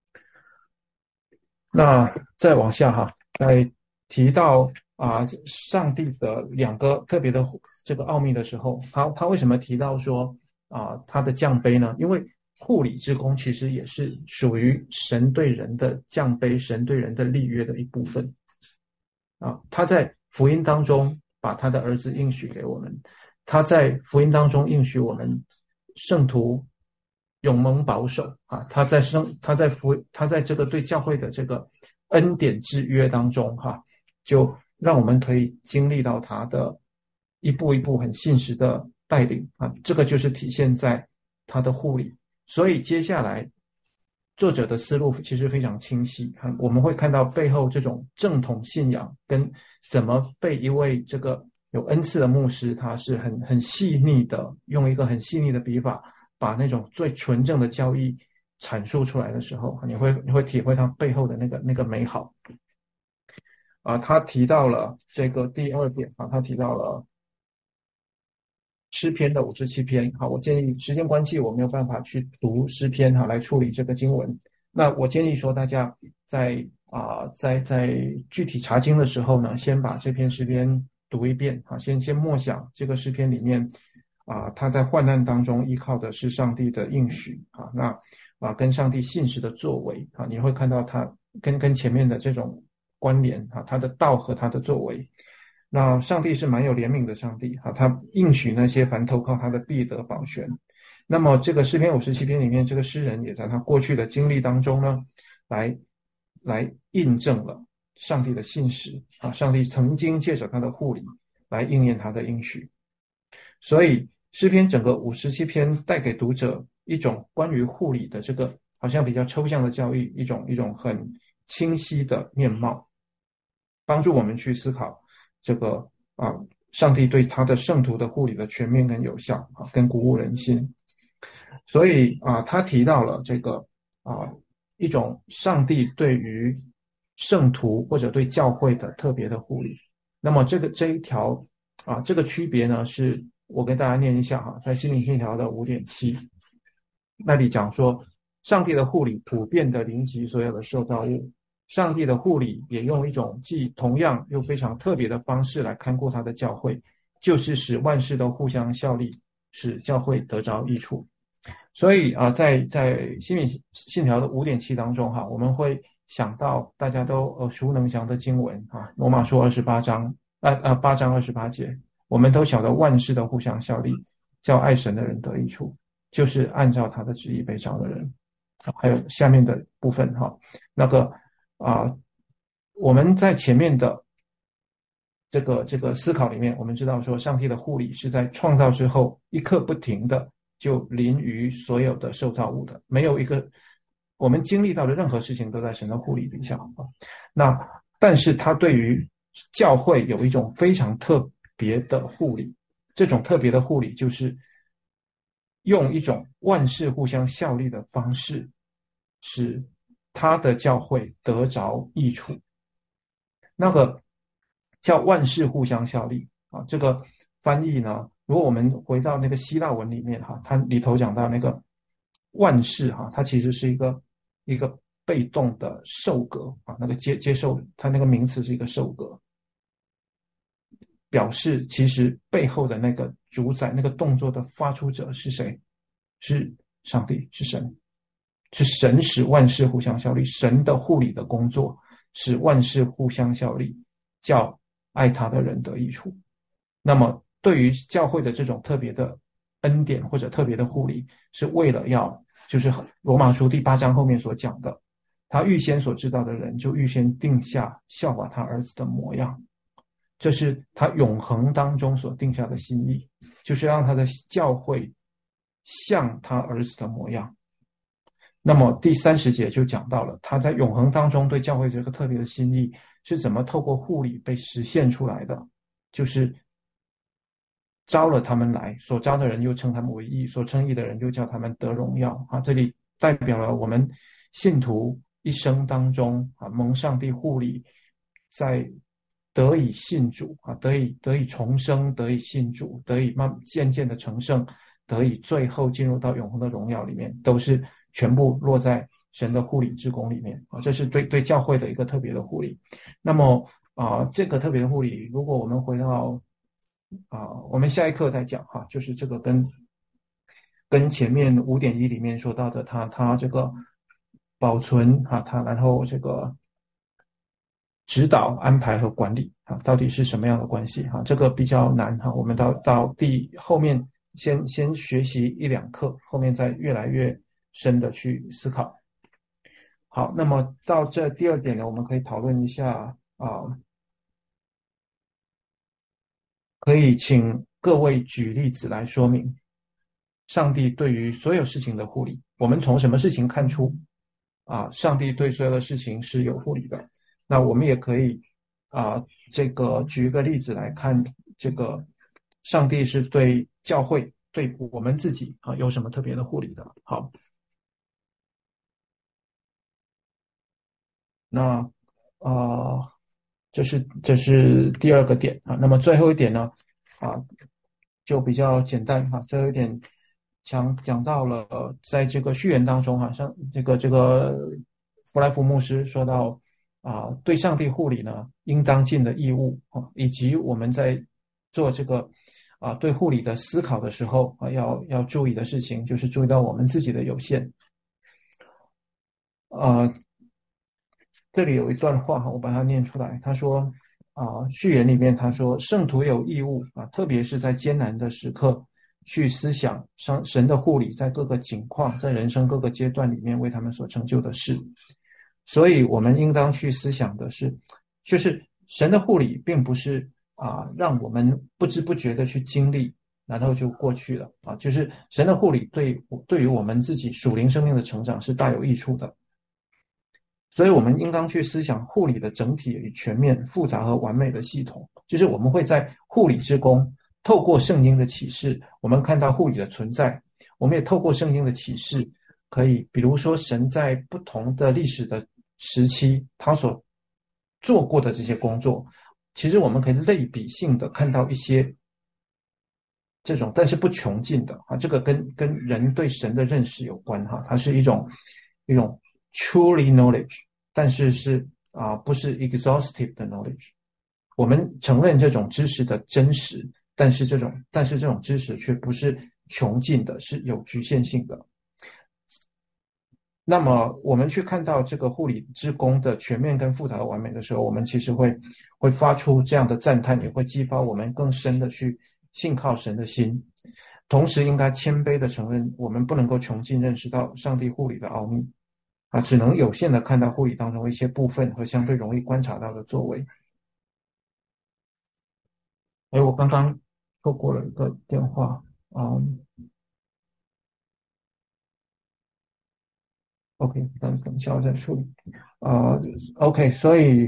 那再往下哈，在提到上帝的两个特别的这个奥秘的时候，他为什么提到说他的降卑呢？因为护理之功其实也是属于神对人的降卑，神对人的立约的一部分他在福音当中把他的儿子应许给我们，他在福音当中应许我们圣徒永蒙保守他在这个对教会的这个恩典之约当中就让我们可以经历到他的一步一步很信实的带领这个就是体现在他的护理。所以接下来作者的思路其实非常清晰我们会看到背后这种正统信仰跟怎么被一位这个有恩赐的牧师，他是很细腻的，用一个很细腻的笔法把那种最纯正的教义阐述出来的时候，你会体会他背后的那个美好他提到了这个第二点他提到了诗篇的57篇我建议时间关系我没有办法去读诗篇来处理这个经文。那我建议说大家在具体查经的时候呢，先把这篇诗篇读一遍先默想这个诗篇里面他在患难当中依靠的是上帝的应许那跟上帝信实的作为你会看到他跟前面的这种关联他的道和他的作为。那上帝是蛮有怜悯的上帝他应许那些凡投靠他的必得保全。那么这个诗篇57篇里面，这个诗人也在他过去的经历当中呢来印证了上帝的信实上帝曾经借着他的护理来应验他的应许。所以诗篇整个57篇带给读者一种关于护理的这个好像比较抽象的教育，一种很清晰的面貌，帮助我们去思考这个上帝对他的圣徒的护理的全面跟有效跟鼓舞人心。所以他提到了这个一种上帝对于圣徒或者对教会的特别的护理。那么这一条这个区别呢，是我跟大家念一下在心灵信条的 5.7 那里讲说，上帝的护理普遍的临及所有的受造物，上帝的护理也用一种既同样又非常特别的方式来看顾他的教会，就是使万事都互相效力，使教会得着益处。所以在心灵信条的 5.7 当中我们会想到大家都耳熟能详的经文罗马书8章28节，我们都晓得万事都互相效力，叫爱神的人得益处，就是按照他的旨意被召的人。还有下面的部分那个我们在前面的这个思考里面，我们知道说上帝的护理是在创造之后一刻不停的就临于所有的受造物的，没有一个我们经历到的任何事情都在神的护理底下那但是他对于教会有一种非常特别的护理，这种特别的护理就是用一种万事互相效力的方式，使他的教会得着益处。那个叫万事互相效力这个翻译呢，如果我们回到那个希腊文里面它里头讲到那个万事它其实是一个被动的受格那个接受，它那个名词是一个受格，表示其实背后的那个主宰，那个动作的发出者是谁？是上帝，是神，是神使万事互相效力，神的护理的工作使万事互相效力， 叫爱他的人得益处。那么对于教会的这种特别的恩典或者特别的护理，是为了要就是罗马书第8章后面所讲的，他预先所知道的人就预先定下效法他儿子的模样，这是他永恒当中所定下的心意，就是让他的教会像他儿子的模样。那么第30节就讲到了他在永恒当中对教会这个特别的心意是怎么透过护理被实现出来的，就是招了他们来，所招的人又称他们为义，所称义的人又叫他们得荣耀啊。这里代表了我们信徒一生当中啊，蒙上帝护理，在得以信主啊，得以重生，得以信主，得以渐渐的成圣，得以最后进入到永恒的荣耀里面，都是全部落在神的护理之功里面啊。这是对教会的一个特别的护理。那么这个特别的护理，如果我们回到我们下一课再讲哈，就是这个跟前面5.1里面说到的，他这个保存他然后这个指导、安排和管理到底是什么样的关系这个比较难我们到后面先学习1-2课，后面再越来越深的去思考。好，那么到这第2点呢，我们可以讨论一下可以请各位举例子来说明上帝对于所有事情的护理。我们从什么事情看出上帝对所有的事情是有护理的？那我们也可以这个举一个例子来看，这个上帝是对教会、对我们自己有什么特别的护理的？好，那这是第2个点那么最后一点呢就比较简单最后一点讲到了在这个序言当中像这个弗莱福牧师说到对上帝护理呢应当尽的义务以及我们在做这个对护理的思考的时候要注意的事情，就是注意到我们自己的有限。这里有一段话我把它念出来，他说序言里面他说，圣徒有义务特别是在艰难的时刻去思想神的护理在各个境况，在人生各个阶段里面为他们所成就的事。所以我们应当去思想的是，就是神的护理并不是让我们不知不觉的去经历然后就过去了就是神的护理对于我们自己属灵生命的成长是大有益处的。所以我们应当去思想护理的整体与全面、复杂和完美的系统，就是我们会在护理之功，透过圣经的启示，我们看到护理的存在，我们也透过圣经的启示，可以比如说神在不同的历史的时期他所做过的这些工作，其实我们可以类比性的看到一些这种但是不穷尽的这个跟人对神的认识有关它是一种truly knowledge， 但是不是 exhaustive 的 knowledge。 我们承认这种知识的真实，但是这种知识却不是穷尽的，是有局限性的。那么我们去看到这个护理之功的全面跟复杂的完美的时候，我们其实会发出这样的赞叹，也会激发我们更深的去信靠神的心，同时应该谦卑的承认我们不能够穷尽认识到上帝护理的奥秘只能有限的看到护理当中一些部分和相对容易观察到的作为。我刚刚错过了一个电话OK， 等一下我再处理OK， 所以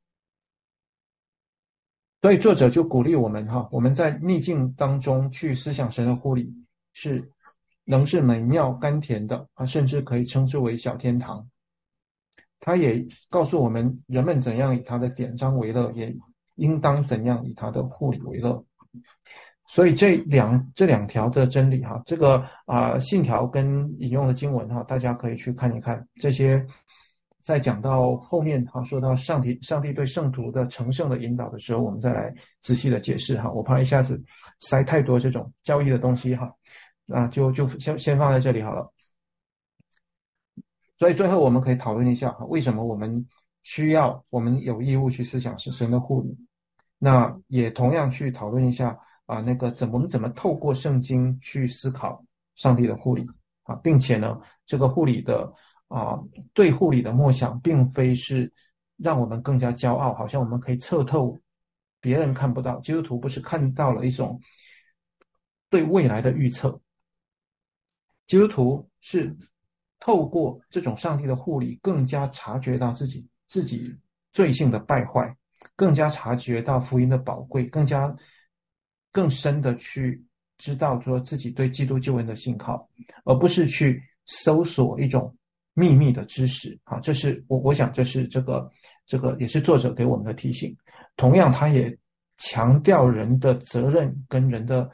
作者就鼓励我们我们在逆境当中去思想神的护理能是美妙甘甜的甚至可以称之为小天堂。他也告诉我们人们怎样以他的典章为乐，也应当怎样以他的护理为乐。所以这两条的真理这个信条跟引用的经文大家可以去看一看。这些在讲到后面说到上帝对圣徒的成圣的引导的时候，我们再来仔细的解释我怕一下子塞太多这种教义的东西就先放在这里好了。所以最后我们可以讨论一下为什么我们需要我们有义务去思想是神的护理。那也同样去讨论一下那个我们怎么透过圣经去思考上帝的护理并且呢，这个护理的对护理的默想，并非是让我们更加骄傲，好像我们可以测透别人看不到。基督徒不是看到了一种对未来的预测，基督徒是透过这种上帝的护理，更加察觉到自己罪性的败坏，更加察觉到福音的宝贵，更深的去知道说自己对基督救恩的信靠，而不是去搜索一种秘密的知识这是我想这是这个也是作者给我们的提醒。同样他也强调人的责任跟人的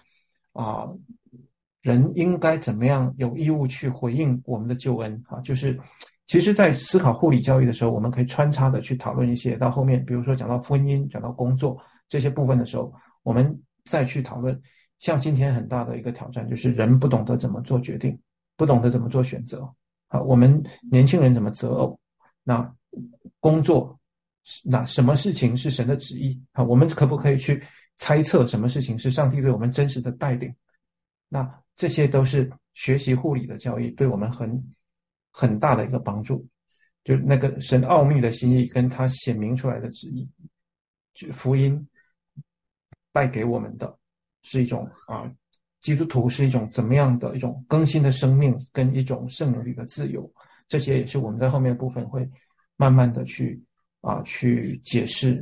人应该怎么样有义务去回应我们的救恩就是其实在思考护理教育的时候，我们可以穿插的去讨论一些到后面，比如说讲到婚姻，讲到工作这些部分的时候，我们再去讨论。像今天很大的一个挑战就是人不懂得怎么做决定，不懂得怎么做选择我们年轻人怎么择偶，那工作那什么事情是神的旨意我们可不可以去猜测什么事情是上帝对我们真实的带领？那这些都是学习护理的教育对我们很大的一个帮助，就那个神奥秘的心意跟他显明出来的旨意，福音带给我们的是一种基督徒是一种怎么样的一种更新的生命跟一种圣灵里的自由，这些也是我们在后面的部分会慢慢的去解释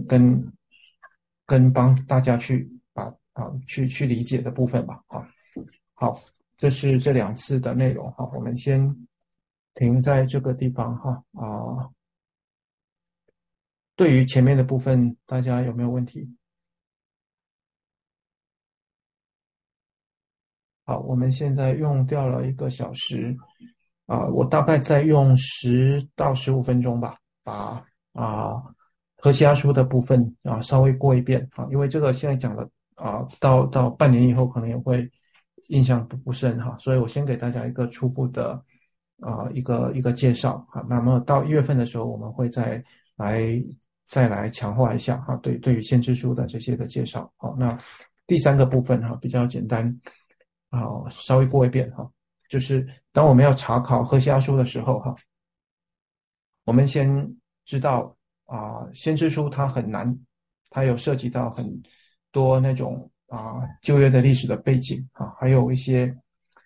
跟帮大家去去理解的部分吧好，这是这2次的内容我们先停在这个地方对于前面的部分大家有没有问题？好，我们现在用掉了1个小时我大概再用10到15分钟吧，把何西阿书的部分稍微过一遍因为这个现在讲了到半年以后可能也会印象不深所以我先给大家一个初步的一个介绍那么到1月份的时候，我们会再来强化一下对于先知书的这些的介绍那第3个部分比较简单稍微过一遍就是当我们要查考何西阿书的时候我们先知道先知书它很难，它有涉及到很多那种旧约的历史的背景还有一些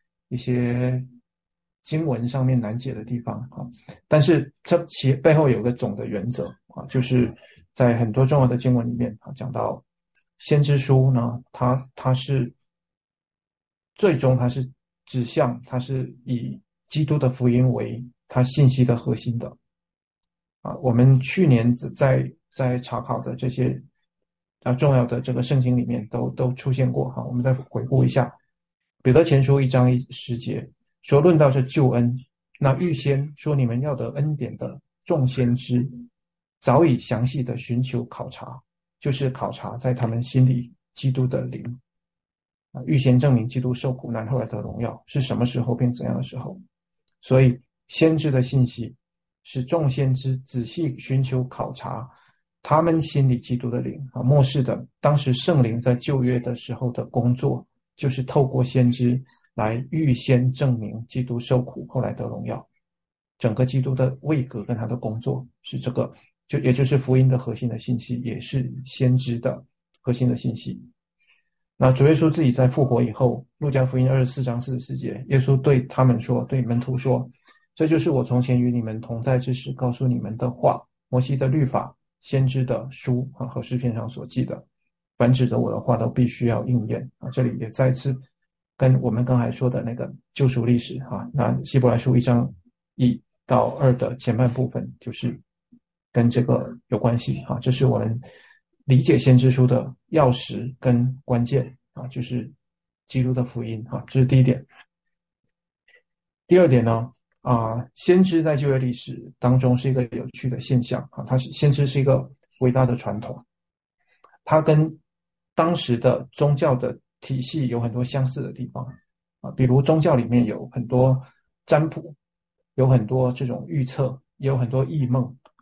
经文上面难解的地方但是这其背后有个总的原则就是在很多重要的经文里面讲到先知书呢，它是最终它是指向，它是以基督的福音为它信息的核心的我们去年在查考的这些重要的这个圣经里面都出现过我们再回顾一下彼得前书1章10节说，论到这救恩，那预先说你们要得恩典的众先知早已详细的寻求考察，就是考察在他们心里基督的灵预先证明基督受苦难后来得荣耀是什么时候并怎样的时候。所以先知的信息是众先知仔细寻求考察他们心里基督的灵末世的当时圣灵在旧约的时候的工作，就是透过先知来预先证明基督受苦后来得荣耀。整个基督的位格跟他的工作是这个，也就是福音的核心的信息，也是先知的核心的信息。那主耶稣自己在复活以后，路加福音24章44节，耶稣对他们说，对门徒说，这就是我从前与你们同在之时告诉你们的话，摩西的律法、先知的书和诗篇上所记的，凡指着我的话都必须要应验这里也再次跟我们刚才说的那个救赎历史那希伯来书1章1到2的前半部分就是跟这个有关系这是我们理解先知书的钥匙跟关键就是基督的福音这是第一点。第二点呢先知在旧约历史当中是一个有趣的现象先知是一个伟大的传统，它跟当时的宗教的体系有很多相似的地方比如宗教里面有很多占卜，有很多这种预测，也有很多异梦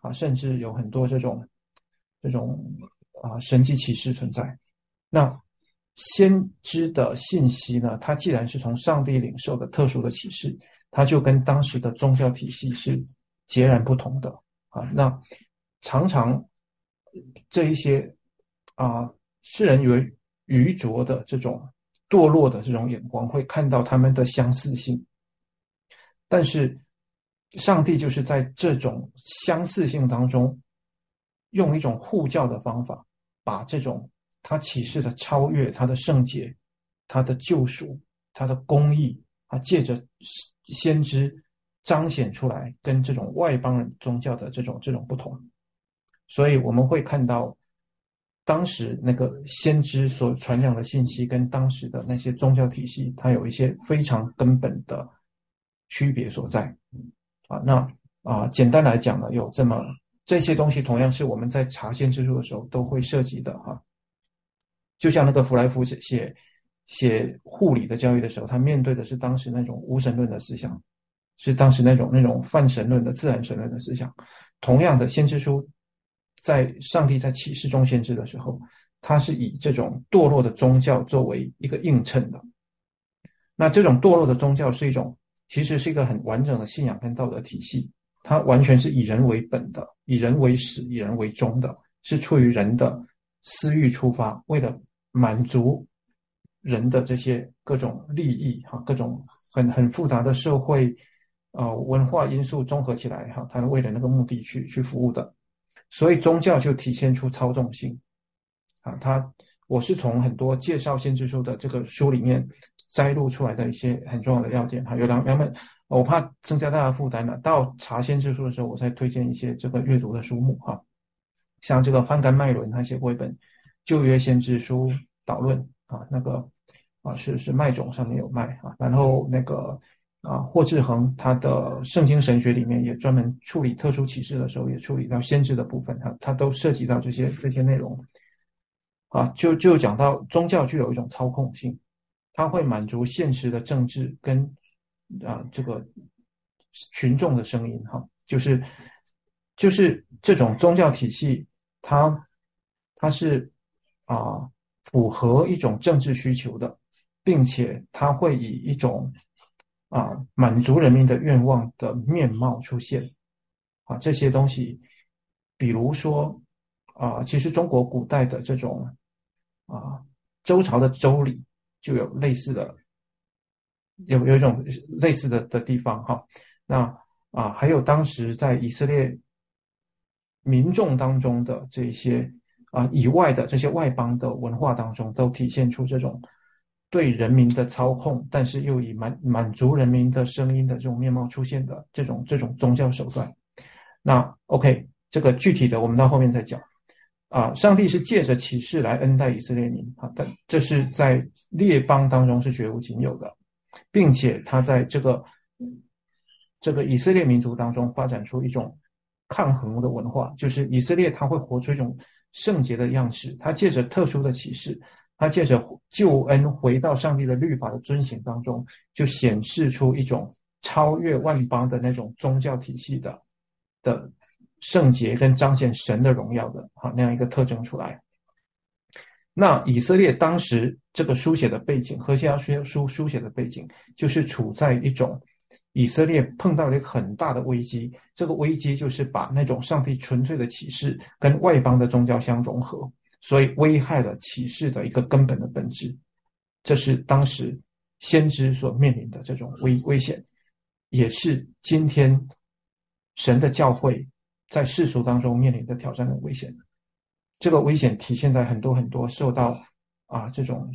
甚至有很多这种神迹奇事存在。那先知的信息呢，它既然是从上帝领受的特殊的启示，它就跟当时的宗教体系是截然不同的那常常这一些世人以为愚拙的这种堕落的这种眼光，会看到他们的相似性，但是上帝就是在这种相似性当中，用一种护教的方法，把这种他启示的超越、他的圣洁、他的救赎、他的公义借着先知彰显出来，跟这种外邦人宗教的这种不同。所以我们会看到当时那个先知所传讲的信息跟当时的那些宗教体系，它有一些非常根本的区别所在简单来讲呢，有这些东西同样是我们在查先知书的时候都会涉及的就像那个弗莱夫写护理的教育的时候，他面对的是当时那种无神论的思想，是当时那种泛神论的自然神论的思想。同样的，先知书在上帝在启示中先知的时候，他是以这种堕落的宗教作为一个映衬的。那这种堕落的宗教其实是一个很完整的信仰跟道德体系，它完全是以人为本的，以人为始，以人为终的，是出于人的私欲出发，为了满足人的这些各种利益各种很复杂的社会文化因素综合起来它为了那个目的去服务的。所以宗教就体现出操纵性我是从很多介绍先知书的这个书里面摘录出来的一些很重要的要点有两本，我怕增加大家负担了，到查先知书的时候我再推荐一些这个阅读的书目像这个范甘麦伦他写过一本旧约先知书导论那个是麦种上面有卖然后那个霍志恒他的圣经神学里面也专门处理特殊启示的时候，也处理到先知的部分他都涉及到这些内容就讲到宗教具有一种操控性，它会满足现实的政治跟这个群众的声音就是这种宗教体系它是符合一种政治需求的，并且它会以一种满足人民的愿望的面貌出现这些东西，比如说其实中国古代的这种周朝的周礼就有类似的，有一种类似的地方那还有当时在以色列民众当中的这些以外的这些外邦的文化当中，都体现出这种对人民的操控，但是又以满足人民的声音的这种面貌出现的这种宗教手段。那 OK， 这个具体的我们到后面再讲上帝是借着启示来恩待以色列民但这是在列邦当中是绝无仅有的，并且他在这个以色列民族当中发展出一种抗衡的文化，就是以色列他会活出一种圣洁的样式，他借着特殊的启示，他借着救恩回到上帝的律法的遵行当中，就显示出一种超越万邦的那种宗教体系的圣洁跟彰显神的荣耀的那样一个特征出来。那以色列当时这个书写的背景，何西阿书写的背景，就是处在一种以色列碰到了一个很大的危机，这个危机就是把那种上帝纯粹的启示跟外邦的宗教相融合，所以危害了启示的一个根本的本质。这是当时先知所面临的这种危险，也是今天神的教会在世俗当中面临的挑战的危险。这个危险体现在很多很多受到这种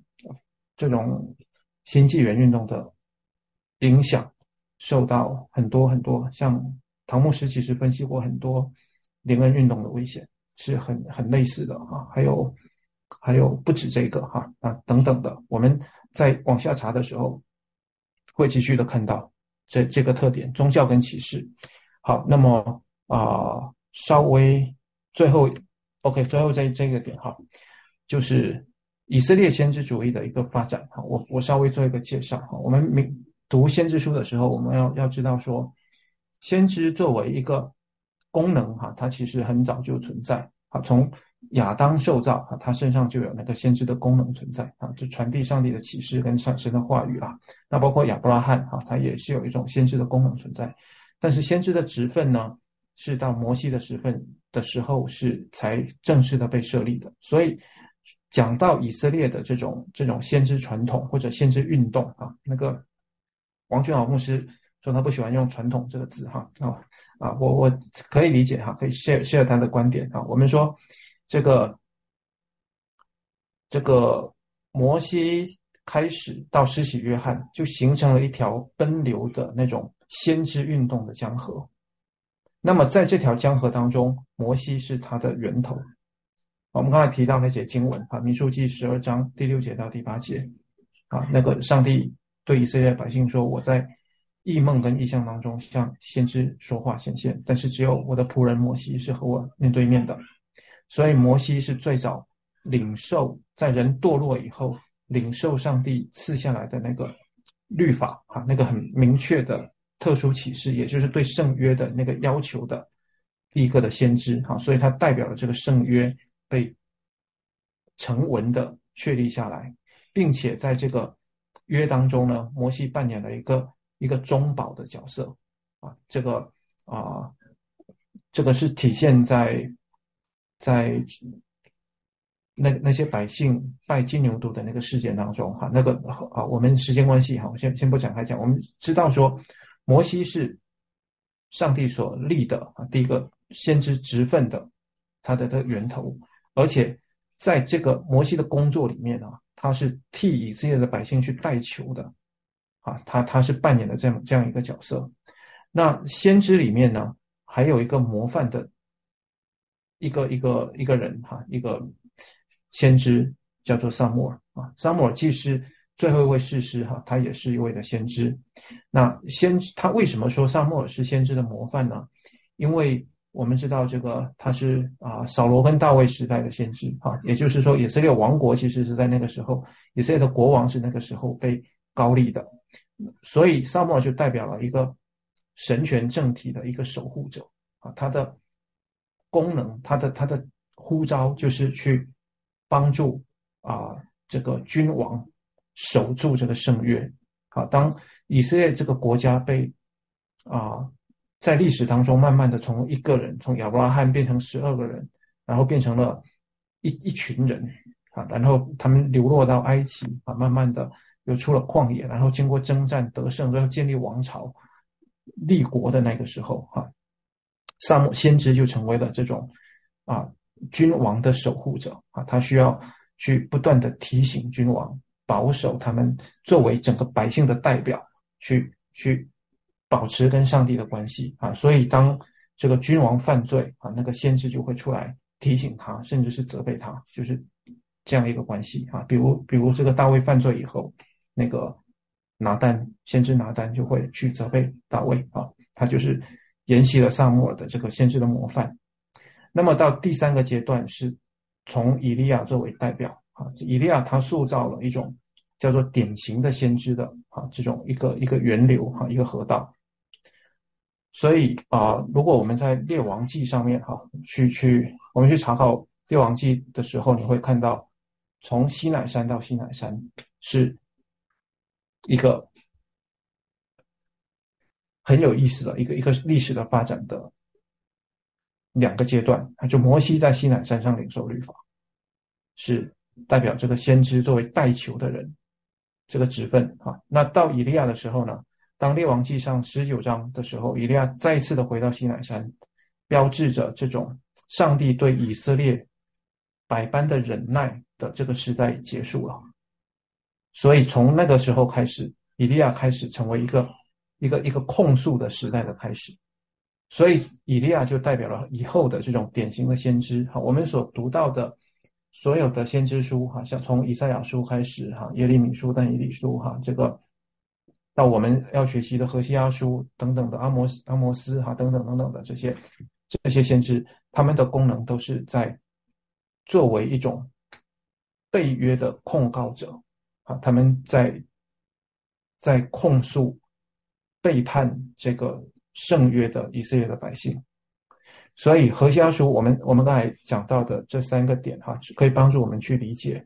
新纪元运动的影响，受到很多很多，像唐牧师其实分析过很多灵恩运动的危险，是很类似的还有不止这个等等的，我们在往下查的时候会继续的看到这个特点，宗教跟启示。好，那么稍微最后这个点就是以色列先知主义的一个发展我稍微做一个介绍我们读先知书的时候，我们要知道说，先知作为一个功能它其实很早就存在从亚当受造他身上就有那个先知的功能存在就传递上帝的启示跟神的话语啦。那包括亚伯拉罕他也是有一种先知的功能存在，但是先知的职分呢，是到摩西的职分的时候是才正式的被设立的。所以讲到以色列的这种先知传统或者先知运动那个王俊豪牧师说他不喜欢用传统这个字我可以理解可以 share 他的观点我们说这个摩西开始到施洗约翰就形成了一条奔流的那种先知运动的江河。那么在这条江河当中，摩西是它的源头。我们刚才提到那节经文民数记12章第6节到第8节那个上帝对以色列百姓说，我在异梦跟异象当中向先知说话显现，但是只有我的仆人摩西是和我面对面的。所以摩西是最早领受在人堕落以后领受上帝赐下来的那个律法那个很明确的特殊启示，也就是对圣约的那个要求的第一个的先知所以他代表了这个圣约被成文的确立下来，并且在这个约当中呢，摩西扮演了一个中保的角色这个是体现在那些百姓拜金牛犊的那个事件当中那个我们时间关系我先不展开讲。我们知道说摩西是上帝所立的第一个先知职分的他的源头，而且在这个摩西的工作里面他是替以色列的百姓去代求的他是扮演了这样一个角色。那先知里面呢，还有一个模范的一个人一个先知叫做撒母耳撒母耳既是最后一位士师他也是一位的先知。那他为什么说撒母耳是先知的模范呢？因为我们知道这个他是扫罗跟大卫时代的先知也就是说以色列王国其实是在那个时候，以色列的国王是那个时候被膏立的，所以撒母耳就代表了一个神权政体的一个守护者他的功能他的呼召就是去帮助这个君王守住这个圣约当以色列这个国家被在历史当中慢慢的从一个人，从亚伯拉罕变成12个人，然后变成了一群人然后他们流落到埃及慢慢的又出了旷野，然后经过征战得胜，然后建立王朝立国的那个时候撒母先知就成为了这种君王的守护者他需要去不断的提醒君王，保守他们作为整个百姓的代表去保持跟上帝的关系所以当这个君王犯罪那个先知就会出来提醒他，甚至是责备他，就是这样一个关系比如这个大卫犯罪以后，那个先知拿单就会去责备大卫他就是沿袭了撒母耳的这个先知的模范。那么到第3个阶段是从以利亚作为代表以利亚他塑造了一种叫做典型的先知的这种一个源流一个河道。所以如果我们在列王记上面我们去查考列王记的时候，你会看到从西乃山到西乃山是一个很有意思的一个历史的发展的2个阶段就摩西在西乃山上领受律法，是代表这个先知作为代求的人这个职分那到以利亚的时候呢，当列王记上19章的时候，以利亚再一次的回到西乃山，标志着这种上帝对以色列百般的忍耐的这个时代结束了。所以从那个时候开始，以利亚开始成为一个控诉的时代的开始。所以以利亚就代表了以后的这种典型的先知我们所读到的所有的先知书像从以赛亚书开始耶利米书、但以理书这个到我们要学习的何西阿书等等的阿摩斯等等等等的这些先知，他们的功能都是在作为一种被约的控告者他们在控诉背叛这个圣约的以色列的百姓。 所以何西阿书我们刚才讲到的这三个点哈，可以帮助我们去理解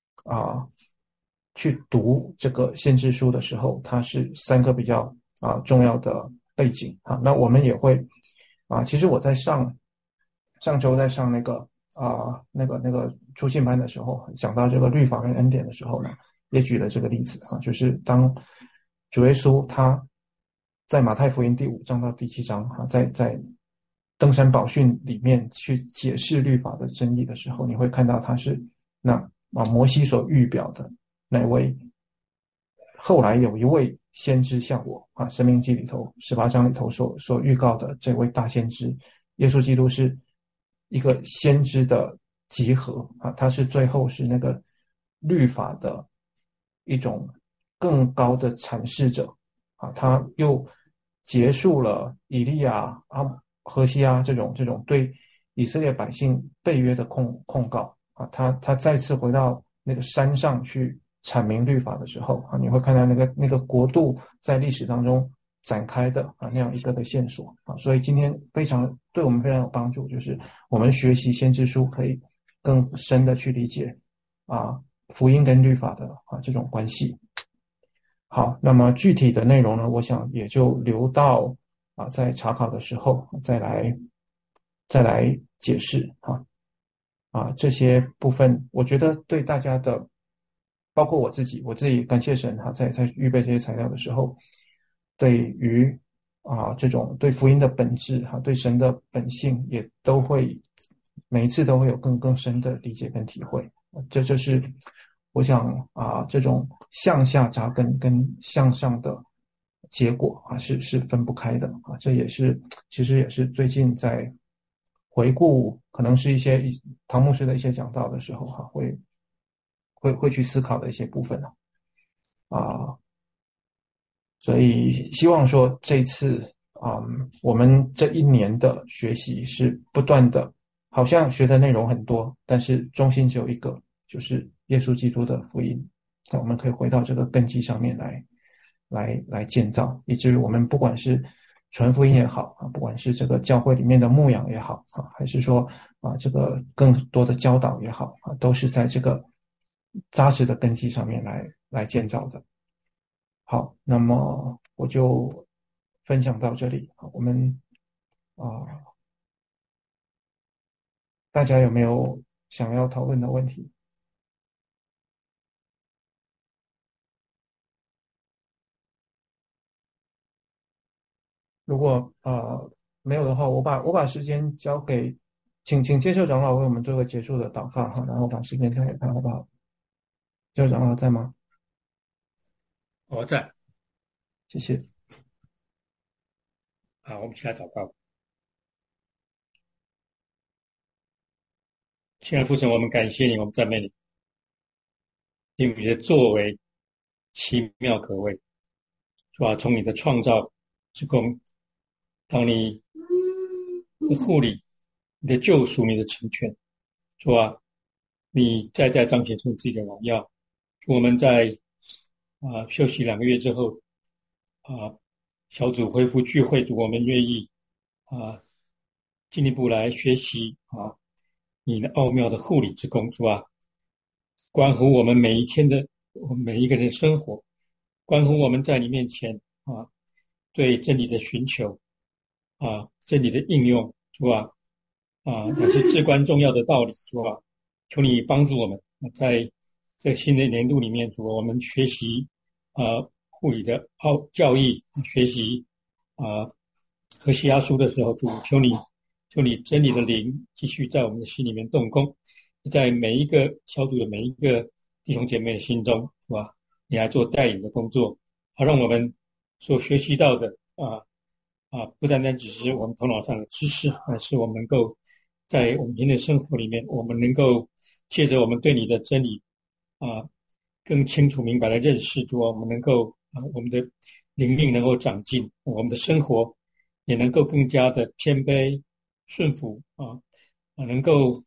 去读这个先知书的时候，它是三个比较重要的背景啊。那我们也会其实我在上周在上那个初信班的时候，讲到这个律法跟恩典的时候呢，也举了这个例子啊，就是当主耶稣他在马太福音第5章到第7章在登山宝训里面去解释律法的真义的时候，你会看到他是摩西所预表的那位，后来有一位先知像我申命记里头18章里头所预告的这位大先知耶稣基督是一个先知的集合他是最后是那个律法的一种更高的阐释者他又结束了以利亚何西阿这种对以色列百姓背约的控告他再次回到那个山上去阐明律法的时候你会看到那个国度在历史当中展开的那样一个的线索所以今天对我们非常有帮助，就是我们学习先知书可以更深的去理解福音跟律法的这种关系。好，那么具体的内容呢，我想也就留到在查考的时候再来解释这些部分，我觉得对大家的，包括我自己感谢神在预备这些材料的时候，对于这种对福音的本质对神的本性也都会每一次都会有更深的理解跟体会。这就是我想这种向下扎根跟向上的结果是分不开的这也是其实也是最近在回顾可能是一些唐牧师的一些讲道的时候会去思考的一些部分所以希望说这一次我们这一年的学习是不断的，好像学的内容很多，但是中心只有一个，就是耶稣基督的福音。那我们可以回到这个根基上面来建造，以至于我们不管是传福音也好不管是这个教会里面的牧养也好还是说这个更多的教导也好都是在这个扎实的根基上面来建造的。好，那么我就分享到这里。我们大家有没有想要讨论的问题？如果没有的话，我把时间交给请接受长老为我们做个结束的祷告然后把时间交给他，好不好？接受长老在吗？ 我在。 谢谢。 好，我们一起来祷告。亲爱的父神，我们感谢你，我们赞美你，因为你的作为奇妙可畏，主啊，从你的创造之功，到你的护理、你的救赎、你的成全，主啊，你再彰显出自己的荣耀。我们在休息2个月之后小组恢复聚会，主，我们愿意进一步来学习你的奥妙的护理之功，主啊，关乎我们每一天的每一个人的生活，关乎我们在你面前对真理的寻求真理的应用，主啊那是至关重要的道理，主啊，求你帮助我们在这新的年度里面，主啊，我们学习护理的教义，学习何西阿书的时候，主，求你真理的灵继续在我们的心里面动工，在每一个小组的每一个弟兄姐妹的心中，是吧？你来做带领的工作，好让我们所学习到的不单单只是我们头脑上的知识，而是我们能够在我们今天的生活里面，我们能够借着我们对你的真理更清楚明白的认识，主，我们能够我们的灵命能够长进，我们的生活也能够更加的谦卑顺服能够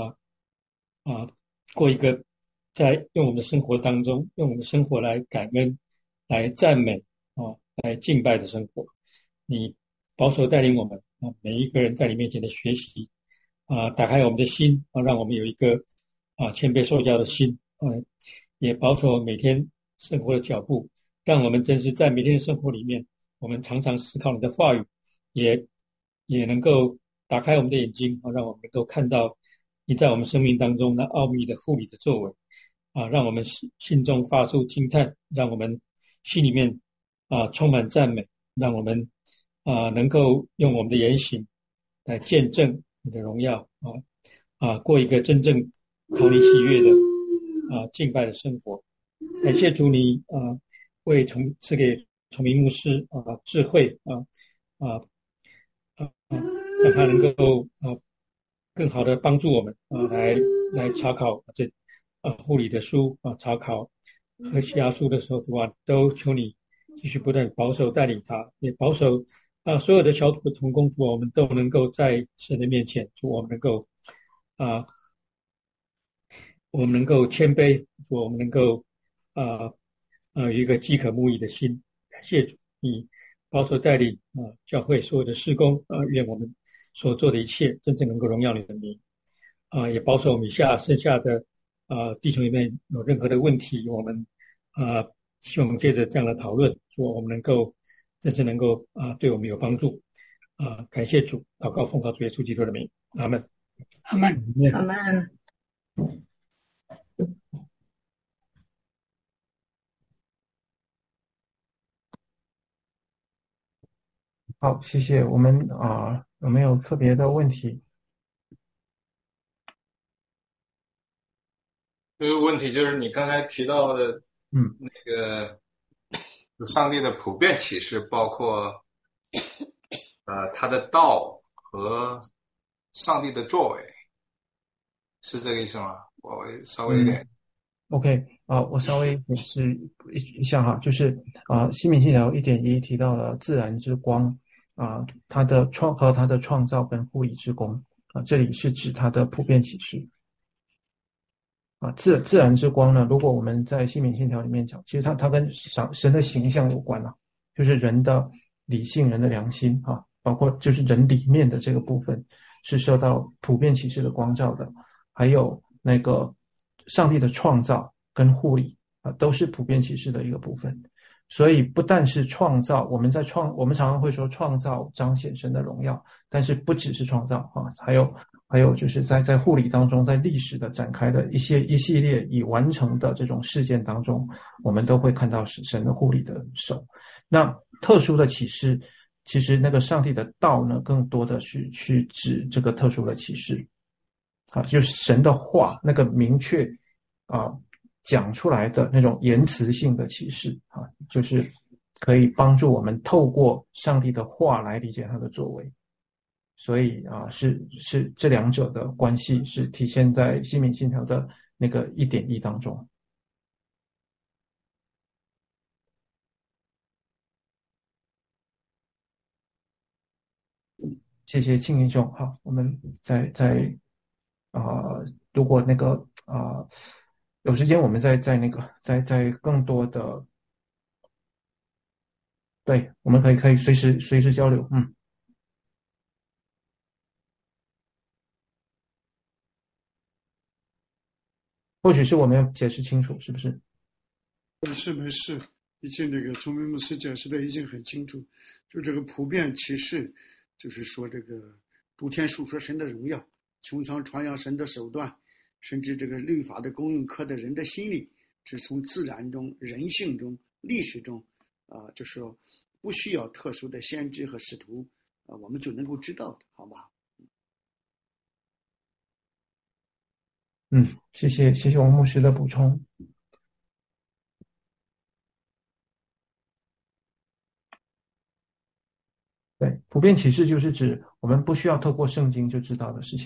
过一个用我们的生活当中，用我们的生活来感恩、来赞美来敬拜的生活。你保守带领我们每一个人在你面前的学习打开我们的心让我们有一个谦卑受教的心也保守每天生活的脚步，让我们真是在每天的生活里面，我们常常思考你的话语，也能够打开我们的眼睛让我们能够看到你在我们生命当中那奥秘的护理的作为让我们心中发出惊叹，让我们心里面充满赞美，让我们能够用我们的言行来见证你的荣耀过一个真正讨你喜悦的敬拜的生活。感谢主你为赐给崇明牧师智慧让他能够更好的帮助我们来查考这护理的书查考和西阿书的时候，主都求你继续不断保守带领他，也保守所有的小组的同工，主我们都能够在神的面前，主我们能够我们能够谦卑，主我们能够有一个饥渴慕义的心。感谢主你保守带领教会所有的事工愿我们所做的一切真正能够荣耀你的名也保守我们剩下的弟兄里面有任何的问题，我们希望借着这样的讨论，说我们能够真正能够对我们有帮助感谢主，祷告奉靠主耶稣基督的名，阿们， 阿们，阿们。 好，谢谢。我们有没有特别的问题？ 这个问题就是你刚才提到的，那个上帝的普遍启示，包括他的道和上帝的作为，是这个意思吗？我稍微有点。 OK 我稍微解释一下哈，就是西敏信条 1.1 提到了自然之光它的创造跟护理之功这里是指它的普遍启示自然之光呢，如果我们在西敏信条里面讲，其实它跟神的形象有关就是人的理性、人的良心包括就是人里面的这个部分是受到普遍启示的光照的，还有那个上帝的创造跟护理都是普遍启示的一个部分。所以不但是创造，我们常常会说创造彰显神的荣耀，但是不只是创造还有就是在护理当中，在历史的展开的一系列已完成的这种事件当中，我们都会看到神的护理的手。那特殊的启示，其实那个上帝的道呢，更多的是去指这个特殊的启示就是神的话那个明确讲出来的那种言辞性的启示就是可以帮助我们透过上帝的话来理解他的作为。所以是这两者的关系是体现在西敏信条的那个1.1当中。谢谢庆云兄。好，我们如果那个有时间我们再那个再更多的，对，我们可以随时交流。或许是我没有解释清楚，是不是？ 没事，毕竟那个崇明牧师解释的已经很清楚，就这个普遍启示，就是说这个诸天述说神的荣耀，穹苍传扬神的手段，甚至这个律法的功用刻在人的心里，是从自然中、人性中、历史中就是说不需要特殊的先知和使徒我们就能够知道的，好吧？ 谢谢王牧师的补充。对，普遍启示就是指我们不需要透过圣经就知道的事情。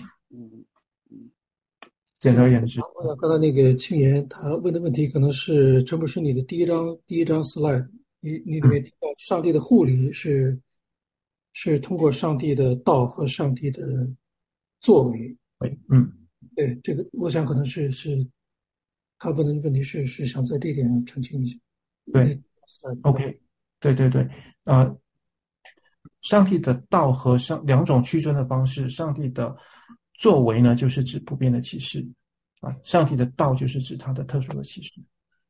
简而言之， 刚才那个青年他问的问题可能是陈牧师你的第一张 slide， 你里面提到上帝的护理是通过上帝的道和上帝的作为。对，这个我想可能是他问的问题是想在这一点上澄清一下。 对 ，OK， 对上帝的道和两种屈尊的方式，上帝的作为呢，就是指普遍的启示啊，上帝的道就是指他的特殊的启示。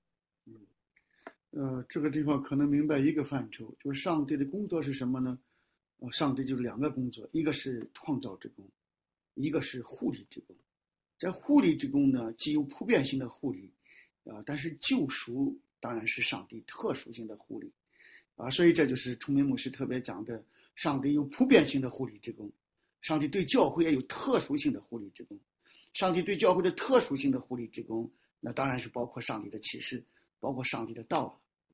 这个地方可能明白一个范畴，就是上帝的工作是什么呢？上帝就是两个工作，一个是创造之功，一个是护理之功。在护理之功呢，既有普遍性的护理，但是救赎当然是上帝特殊性的护理，所以这就是崇明牧师特别讲的，上帝有普遍性的护理之功，上帝对教会也有特殊性的护理之功。上帝对教会的特殊性的护理之功，那当然是包括上帝的启示，包括上帝的道了。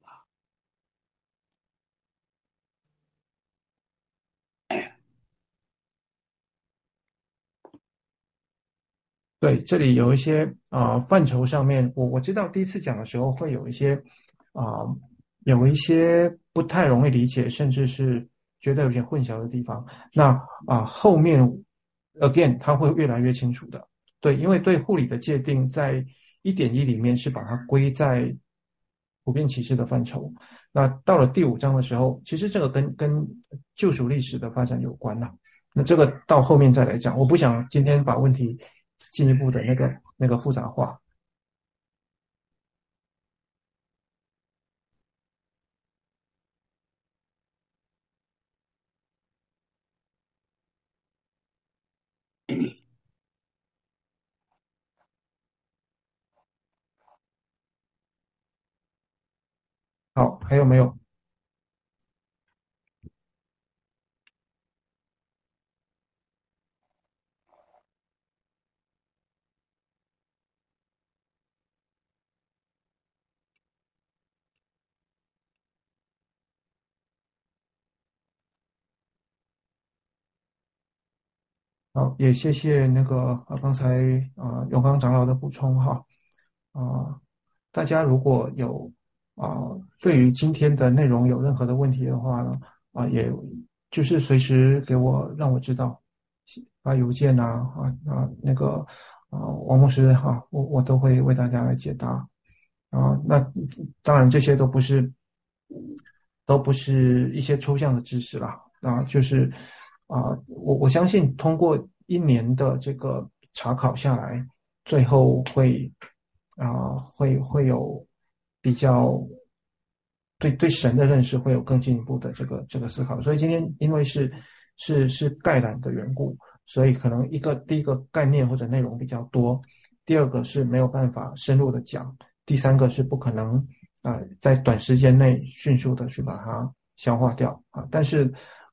对，这里有一些范畴上面，我知道第一次讲的时候会有一些有一些不太容易理解，甚至是觉得有点混淆的地方。那后面 again 它会越来越清楚的。对，因为对护理的界定在 1.1 里面是把它归在普遍启示的范畴。那到了第5章的时候，其实这个跟救赎历史的发展有关了。那这个到后面再来讲，我不想今天把问题进一步的那个复杂化。好，还有没有？好，也谢谢那个刚才永刚长老的补充哈。大家如果有对于今天的内容有任何的问题的话呢，也就是随时让我知道，发邮件那个王牧师我都会为大家来解答那当然这些都不是一些抽象的知识啦就是我相信通过1年的这个查考下来，最后会有比较对神的认识会有更进一步的这个思考。所以今天因为是概览的缘故，所以可能第一个概念或者内容比较多，第二个是没有办法深入的讲，第三个是不可能在短时间内迅速的去把它消化掉但是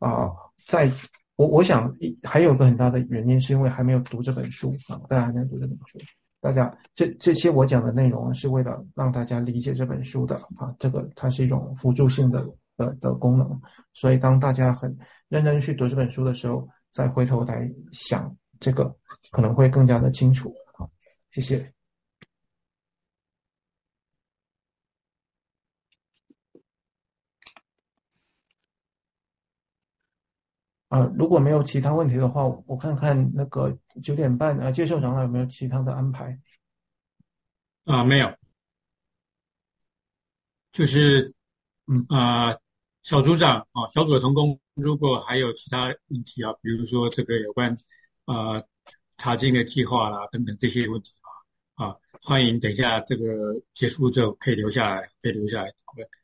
我想还有个很大的原因是因为还没有读这本书大家还没有读这本书。大家这些我讲的内容是为了让大家理解这本书的这个它是一种辅助性的功能，所以当大家很认真去读这本书的时候，再回头来想这个可能会更加的清楚。好，谢谢。如果没有其他问题的话，我看看那个9点半接受长老有没有其他的安排？ 没有，就是小组长小组的同工如果还有其他问题比如说这个有关查经的计划啦等等这些问题欢迎等一下这个结束之后可以留下来讨论。